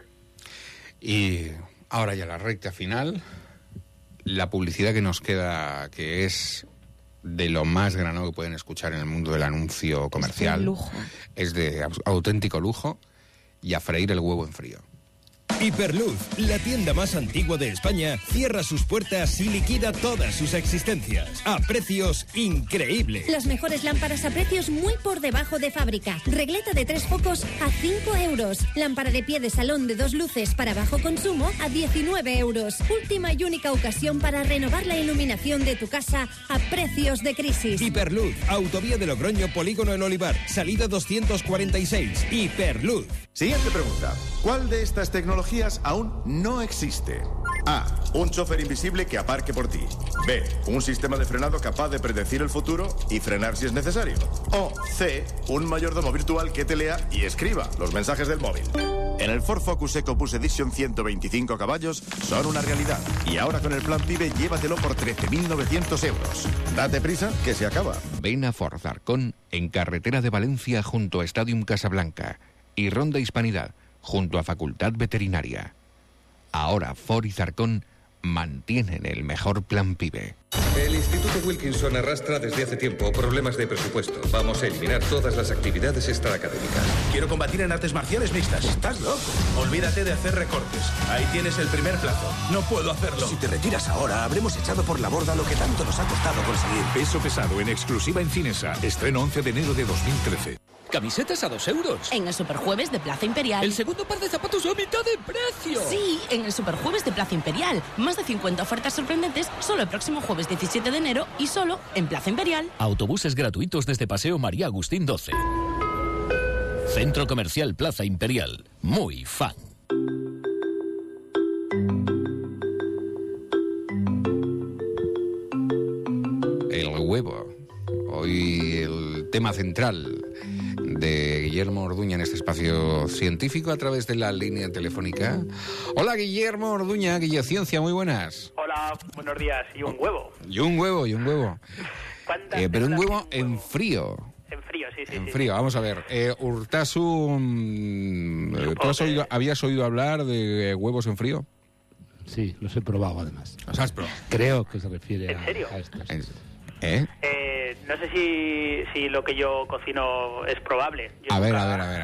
Y ahora ya la recta final, la publicidad que nos queda, que es de lo más granado que pueden escuchar en el mundo del anuncio comercial. Es de lujo. Es de auténtico lujo, y a freír el huevo en frío. Hiperluz, la tienda más antigua de España, cierra sus puertas y liquida todas sus existencias a precios increíbles. Las mejores lámparas a precios muy por debajo de fábrica. Regleta de 3 focos a 5 euros. Lámpara de pie de salón de 2 luces para bajo consumo a 19 euros. Última y única ocasión para renovar la iluminación de tu casa a precios de crisis. Hiperluz, autovía de Logroño, Polígono El Olivar, salida 246. Hiperluz. Siguiente pregunta. ¿Cuál de estas tecnologías aún no existe? A. Un chofer invisible que aparque por ti. B. Un sistema de frenado capaz de predecir el futuro y frenar si es necesario. O C. Un mayordomo virtual que te lea y escriba los mensajes del móvil. En el Ford Focus EcoBoost Edition 125 caballos son una realidad. Y ahora con el plan PIBE llévatelo por 13.900 euros. Date prisa, que se acaba. Ven a Ford Zarcón, en carretera de Valencia junto a Stadium Casablanca, y Ronda Hispanidad, junto a Facultad Veterinaria. Ahora Ford y Zarcón mantienen el mejor plan PIBE. El Instituto Wilkinson arrastra desde hace tiempo problemas de presupuesto. Vamos a eliminar todas las actividades extraacadémicas. Quiero combatir en artes marciales mixtas. Estás loco. Olvídate de hacer recortes. Ahí tienes el primer plazo. No puedo hacerlo. Si te retiras ahora, habremos echado por la borda lo que tanto nos ha costado conseguir. Peso pesado en exclusiva en Cinesa. Estreno 11 de enero de 2013. Camisetas a 2 euros. En el Superjueves de Plaza Imperial. El segundo par de zapatos a mitad de precio. Sí, en el Superjueves de Plaza Imperial. Más de 50 ofertas sorprendentes solo el próximo jueves 17 de enero y solo en Plaza Imperial. Autobuses gratuitos desde Paseo María Agustín 12. Centro Comercial Plaza Imperial. Muy fan. El huevo. Hoy el tema central de Guillermo Orduña en este espacio científico a través de la línea telefónica. Hola Guillermo Orduña, Guilleciencia, muy buenas. Hola, buenos días. Y un huevo. Y un huevo. Pero un huevo en frío. En frío, sí. En frío, vamos a ver. Urtasun, ¿tú habías oído hablar de huevos en frío? Sí, los he probado además. ¿Los has probado? Creo que se refiere ¿En serio? a estos. No sé si lo que yo cocino es probable. A ver.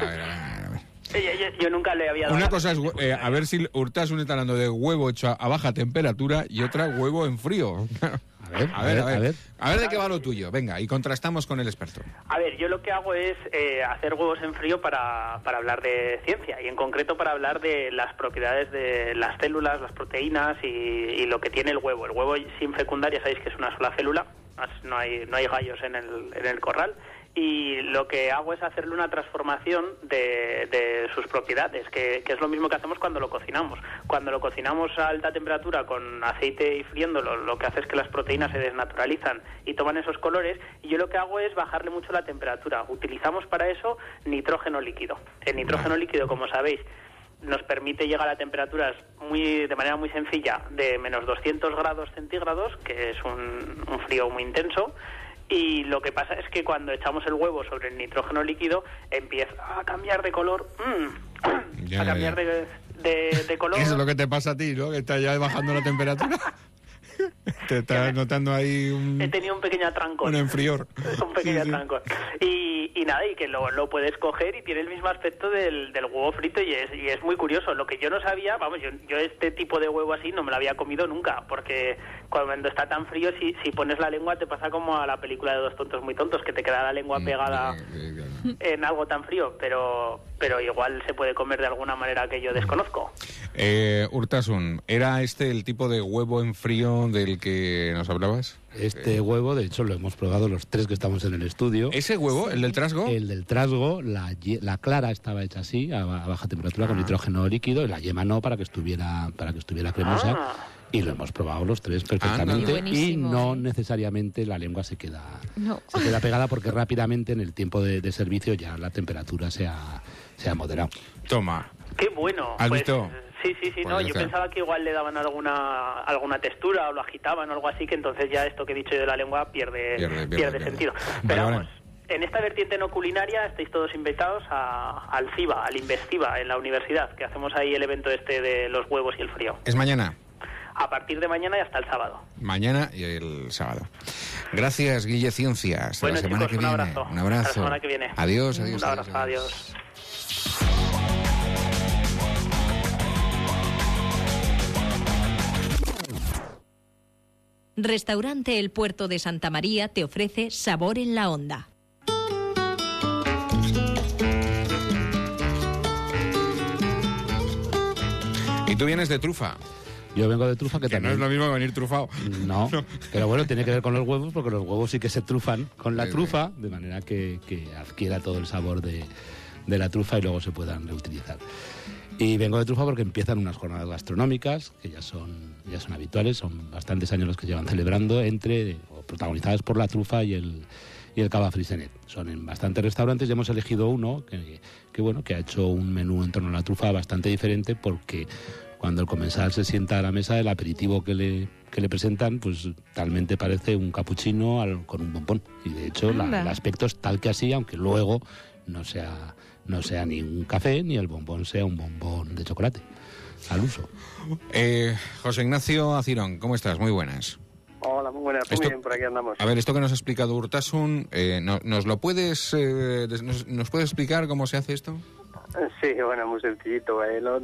Yo nunca le había dado... Una cosa es, a ver si Urtasun está hablando de huevo hecho a baja temperatura y otra huevo en frío. A ver de qué va lo tuyo. Venga, y contrastamos con el experto. A ver, yo lo que hago es hacer huevos en frío para hablar de ciencia y en concreto para hablar de las propiedades de las células, las proteínas y lo que tiene el huevo. El huevo sin fecundar ya sabéis que es una sola célula, no hay gallos en el corral. Y lo que hago es hacerle una transformación de sus propiedades, que es lo mismo que hacemos cuando lo cocinamos. Cuando lo cocinamos a alta temperatura con aceite y friéndolo, lo que hace es que las proteínas se desnaturalizan y toman esos colores, y yo lo que hago es bajarle mucho la temperatura. Utilizamos para eso nitrógeno líquido. El nitrógeno líquido, como sabéis, nos permite llegar a temperaturas de manera muy sencilla de menos 200 grados centígrados, que es un frío muy intenso. Y lo que pasa es que cuando echamos el huevo sobre el nitrógeno líquido empieza a cambiar de color, a cambiar de color. Eso es lo que te pasa a ti, ¿no? Que estás ya bajando la temperatura. Te estás notando ahí He tenido un pequeño atrancón. un enfrior. Un pequeño atrancón. Y nada, y que lo puedes coger y tiene el mismo aspecto del huevo frito y es muy curioso. Lo que yo no sabía, vamos, yo este tipo de huevo así no me lo había comido nunca, porque cuando está tan frío, si pones la lengua te pasa como a la película de Dos tontos muy tontos, que te queda la lengua pegada en algo tan frío, pero igual se puede comer de alguna manera que yo desconozco. Urtasun, ¿era este el tipo de huevo en frío del que nos hablabas? Este huevo, de hecho, lo hemos probado los tres que estamos en el estudio. ¿Ese huevo, el del trasgo? El del trasgo, la clara estaba hecha así, a baja temperatura, con nitrógeno líquido, y la yema no, para que estuviera cremosa. Y lo hemos probado los tres perfectamente, y no necesariamente la lengua se queda pegada, porque rápidamente en el tiempo de servicio ya la temperatura se ha moderado. Toma. ¡Qué bueno! ¿Has visto? Sí, no, yo pensaba que igual le daban alguna textura o lo agitaban o algo así, que entonces ya esto que he dicho yo de la lengua pierde sentido. Pero vamos, en esta vertiente no culinaria estáis todos invitados al CIBA, al Investiva, en la universidad, que hacemos ahí el evento este de los huevos y el frío. ¿Es mañana? A partir de mañana y hasta el sábado. Mañana y el sábado. Gracias, Guille Ciencia. Hasta la semana que viene. Un abrazo. Hasta la semana que viene. Adiós. Un abrazo, adiós. Restaurante El Puerto de Santa María te ofrece Sabor en la Onda. ¿Y tú vienes de trufa? Yo vengo de trufa, que también... no es lo mismo que venir trufado. No, pero bueno, tiene que ver con los huevos, porque los huevos sí que se trufan con la trufa, de manera que adquiera todo el sabor de la trufa y luego se puedan reutilizar. Y vengo de trufa porque empiezan unas jornadas gastronómicas que ya son habituales, son bastantes años los que llevan celebrando, protagonizadas por la trufa y el cava frisenet. Son en bastantes restaurantes y hemos elegido uno que ha hecho un menú en torno a la trufa bastante diferente, porque cuando el comensal se sienta a la mesa, el aperitivo que le presentan, pues talmente parece un capuchino con un bombón. Y de hecho el aspecto es tal que así, aunque luego no sea ni un café ni el bombón sea un bombón de chocolate al uso. José Ignacio Acirón, ¿cómo estás? Muy buenas. Hola, muy buenas. Muy bien, por aquí andamos. A ver, esto que nos ha explicado Urtasun, ¿nos puedes explicar cómo se hace esto? Sí, bueno, muy sencillito.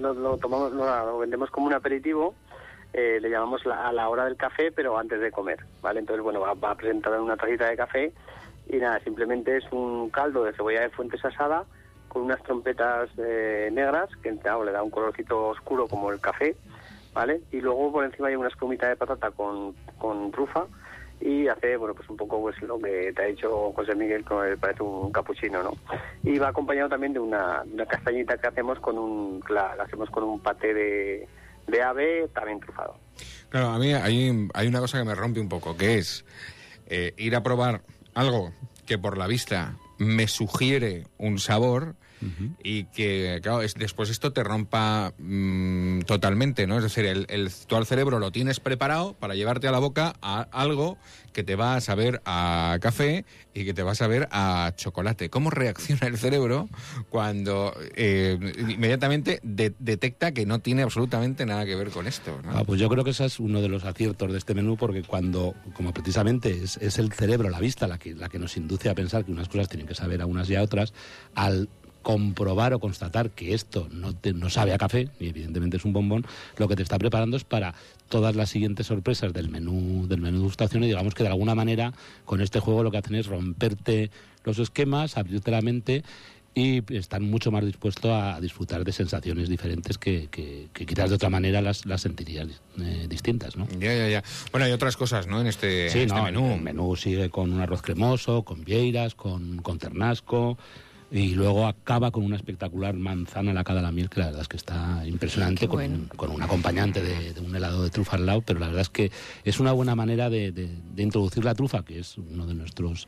Lo vendemos como un aperitivo. Le llamamos a la hora del café, pero antes de comer, ¿vale? Entonces, bueno, va a presentar una tacita de café y nada, simplemente es un caldo de cebolla de Fuentes asada con unas trompetas negras, que le da un colorcito oscuro como el café, ¿vale? Y luego por encima hay una espumita de patata con trufa, y hace, bueno, pues un poco pues lo que te ha dicho José Miguel, que parece un capuchino, ¿no? Y va acompañado también de una castañita que hacemos la hacemos con un paté de ave también trufado. Claro, a mí hay una cosa que me rompe un poco, que es ir a probar algo que por la vista me sugiere un sabor, y que, claro, después esto te rompa totalmente, ¿no? Es decir, tú al cerebro lo tienes preparado para llevarte a la boca a algo que te va a saber a café y que te va a saber a chocolate. ¿Cómo reacciona el cerebro cuando inmediatamente detecta que no tiene absolutamente nada que ver con esto, ¿no? Pues yo creo que ese es uno de los aciertos de este menú, porque como precisamente es el cerebro, la vista, la que nos induce a pensar que unas cosas tienen que saber a unas y a otras, al comprobar o constatar que esto no sabe a café, y evidentemente es un bombón, lo que te está preparando es para todas las siguientes sorpresas del menú degustación, y digamos que de alguna manera con este juego lo que hacen es romperte los esquemas, abrirte la mente, y están mucho más dispuestos a disfrutar de sensaciones diferentes que quizás de otra manera las sentirías distintas, ¿no? Ya. Bueno, hay otras cosas, ¿no? En este menú. El menú sigue con un arroz cremoso, con vieiras, con ternasco, y luego acaba con una espectacular manzana lacada a la miel, que la verdad es que está impresionante, con un acompañante de un helado de trufa al lado, pero la verdad es que es una buena manera de introducir la trufa, que es uno de nuestros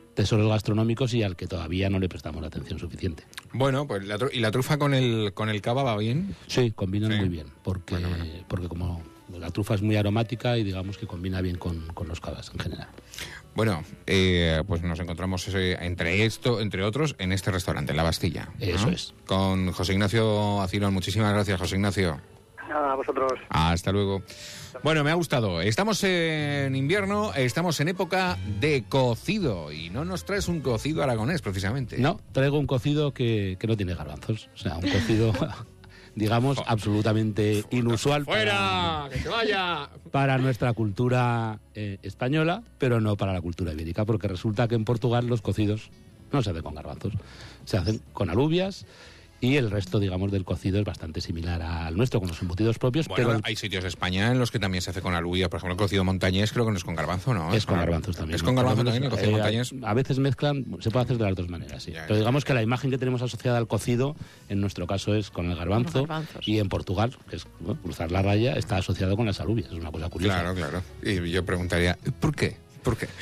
tesoros gastronómicos y al que todavía no le prestamos la atención suficiente. Bueno, pues ¿y la trufa con el cava va bien? Sí, combinan muy bien, porque como la trufa es muy aromática y digamos que combina bien con los cavas en general. Bueno, pues nos encontramos entre otros, en este restaurante, en La Bastilla. Eso es. Con José Ignacio Acirón. Muchísimas gracias, José Ignacio. Nada, a vosotros. Hasta luego. Bueno, me ha gustado. Estamos en invierno, estamos en época de cocido y no nos traes un cocido aragonés, precisamente. No, traigo un cocido que no tiene garbanzos. O sea, un cocido, digamos, absolutamente inusual. ¡Fuera! ¡Que se vaya! Para nuestra cultura española, pero no para la cultura ibérica, porque resulta que en Portugal los cocidos no se hacen con garbanzos, se hacen con alubias. Y el resto, digamos, del cocido es bastante similar al nuestro, con los embutidos propios. Bueno, pero hay sitios de España en los que también se hace con alubia. Por ejemplo, el cocido montañés creo que no es con garbanzo, ¿no? Es con garbanzos también. ¿Es con garbanzo también el cocido montañés? A veces mezclan, se puede hacer de las dos maneras, sí. Pero digamos que la imagen que tenemos asociada al cocido, en nuestro caso es con el garbanzo. Y en Portugal, que es cruzar la raya, está asociado con las alubias. Es una cosa curiosa. Claro. Y yo preguntaría, ¿por qué? ¿Por qué?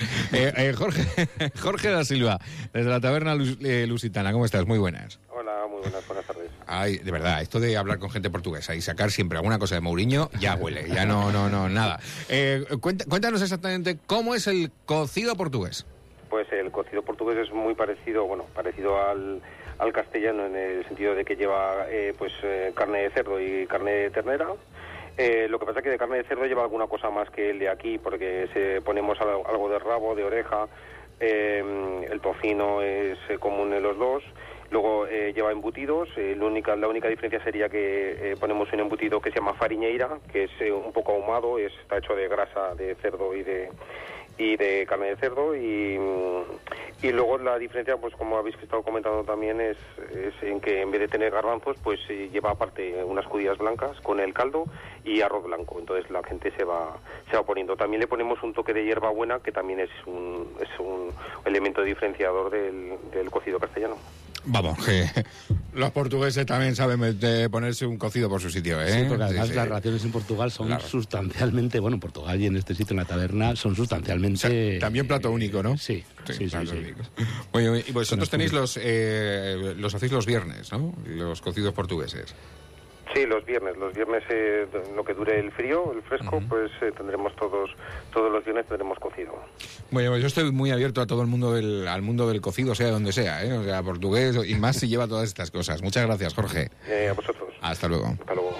Jorge da Silva, desde la taberna lusitana. ¿Cómo estás? Muy buenas. Hola, muy buenas tardes. Ay, de verdad, esto de hablar con gente portuguesa y sacar siempre alguna cosa de Mourinho, ya huele, ya no, nada. Cuéntanos exactamente cómo es el cocido portugués. Pues el cocido portugués es muy parecido al castellano en el sentido de que lleva carne de cerdo y carne de ternera. Lo que pasa es que de carne de cerdo lleva alguna cosa más que el de aquí, porque ponemos algo de rabo, de oreja, el tocino es común en los dos. Luego lleva embutidos, la única diferencia sería que ponemos un embutido que se llama fariñeira, que es un poco ahumado, está hecho de grasa de cerdo y de carne de cerdo, y luego la diferencia, pues como habéis estado comentando también, es en que en vez de tener garbanzos, pues lleva aparte unas judías blancas con el caldo y arroz blanco. Entonces la gente se va poniendo. También le ponemos un toque de hierbabuena, que también es un elemento diferenciador del cocido castellano. Vamos, que los portugueses también saben ponerse un cocido por su sitio, ¿eh? Sí, porque además las raciones en Portugal son sustancialmente, bueno, en Portugal y en este sitio, en la taberna, son sustancialmente... O sea, también plato único, ¿no? Sí. Oye, y vosotros tenéis los hacéis los viernes, ¿no? Los cocidos portugueses. Sí, los viernes lo que dure el frío, el fresco, pues tendremos todos los viernes tendremos cocido. Bueno, yo estoy muy abierto a todo el mundo al mundo del cocido, sea donde sea, ¿eh? O sea, portugués y más si lleva todas estas cosas. Muchas gracias, Jorge. A vosotros. Hasta luego. Hasta luego.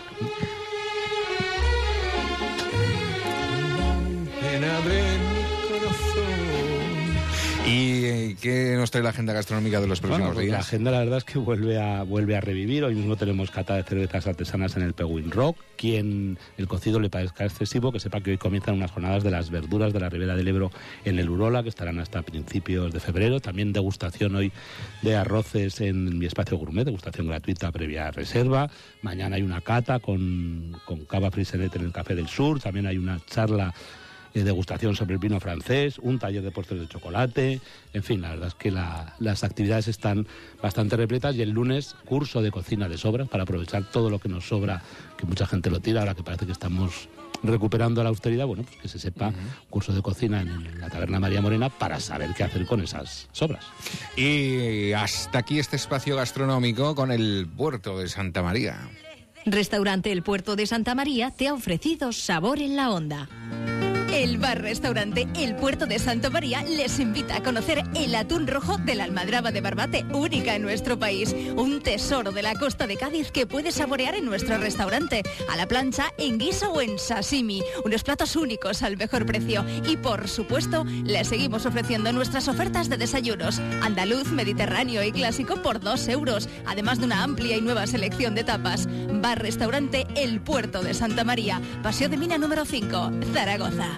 ¿Y qué nos trae la agenda gastronómica de los próximos días? La agenda, la verdad es que vuelve a revivir. Hoy mismo tenemos cata de cervezas artesanas en el Penguin Rock. Quien el cocido le parezca excesivo, que sepa que hoy comienzan unas jornadas de las verduras de la Ribera del Ebro en el Urola, que estarán hasta principios de febrero. También degustación hoy de arroces en mi espacio gourmet, degustación gratuita previa reserva. Mañana hay una cata con cava frisenet en el Café del Sur. También hay una charla degustación sobre el vino francés, un taller de postres de chocolate, en fin, la verdad es que las actividades están bastante repletas y el lunes curso de cocina de sobras para aprovechar todo lo que nos sobra, que mucha gente lo tira, ahora que parece que estamos recuperando la austeridad, bueno, pues que se sepa, curso de cocina en la Taberna María Morena para saber qué hacer con esas sobras. Y hasta aquí este espacio gastronómico con el Puerto de Santa María. Restaurante El Puerto de Santa María te ha ofrecido Sabor en la Onda. El bar-restaurante El Puerto de Santa María les invita a conocer el atún rojo de la almadraba de Barbate, única en nuestro país. Un tesoro de la costa de Cádiz que puedes saborear en nuestro restaurante, a la plancha, en guiso o en sashimi. Unos platos únicos al mejor precio. Y por supuesto, les seguimos ofreciendo nuestras ofertas de desayunos. Andaluz, mediterráneo y clásico por 2 euros. Además de una amplia y nueva selección de tapas. Bar-restaurante El Puerto de Santa María. Paseo de Mina número 5, Zaragoza.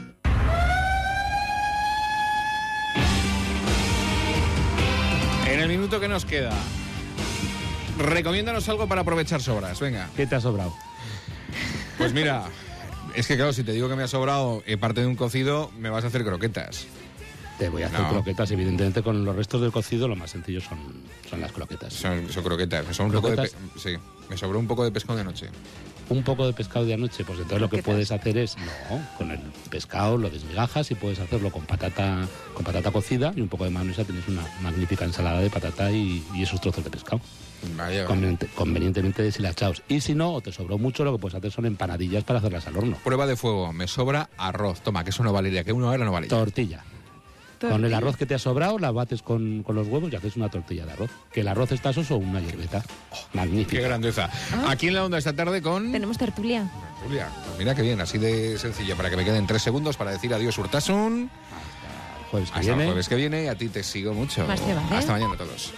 En el minuto que nos queda, recomiéndanos algo para aprovechar sobras, venga. ¿Qué te ha sobrado? Pues mira, es que claro, si te digo que me ha sobrado parte de un cocido, me vas a hacer croquetas. Te voy a hacer croquetas, evidentemente con los restos del cocido lo más sencillo son las croquetas. Son croquetas. Me sobró un poco de pescado de anoche. un poco de pescado de anoche, pues entonces lo que puedes hacer es, con el pescado lo desmigajas y puedes hacerlo con patata cocida y un poco de mayonesa, tienes una magnífica ensalada de patata y esos trozos de pescado. Vaya. Convenientemente deshilachados. Y si no, o te sobró mucho, lo que puedes hacer son empanadillas para hacerlas al horno. Prueba de fuego, me sobra arroz. Toma, que eso no valería, que 1 hora no vale. Tortilla. Con el arroz que te ha sobrado, la bates con los huevos y haces una tortilla de arroz. Que el arroz está soso, una hierbeta. Magnífica. Qué grandeza. Aquí en la onda esta tarde con... Tenemos tertulia. Julia, pues mira qué bien, así de sencilla, para que me queden 3 segundos para decir adiós, Urtasun. Hasta el jueves que viene. Y a ti te sigo mucho. Más te vale. Hasta mañana a todos.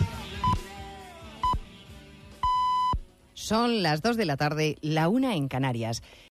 Son las 2 de la tarde, la 1 en Canarias.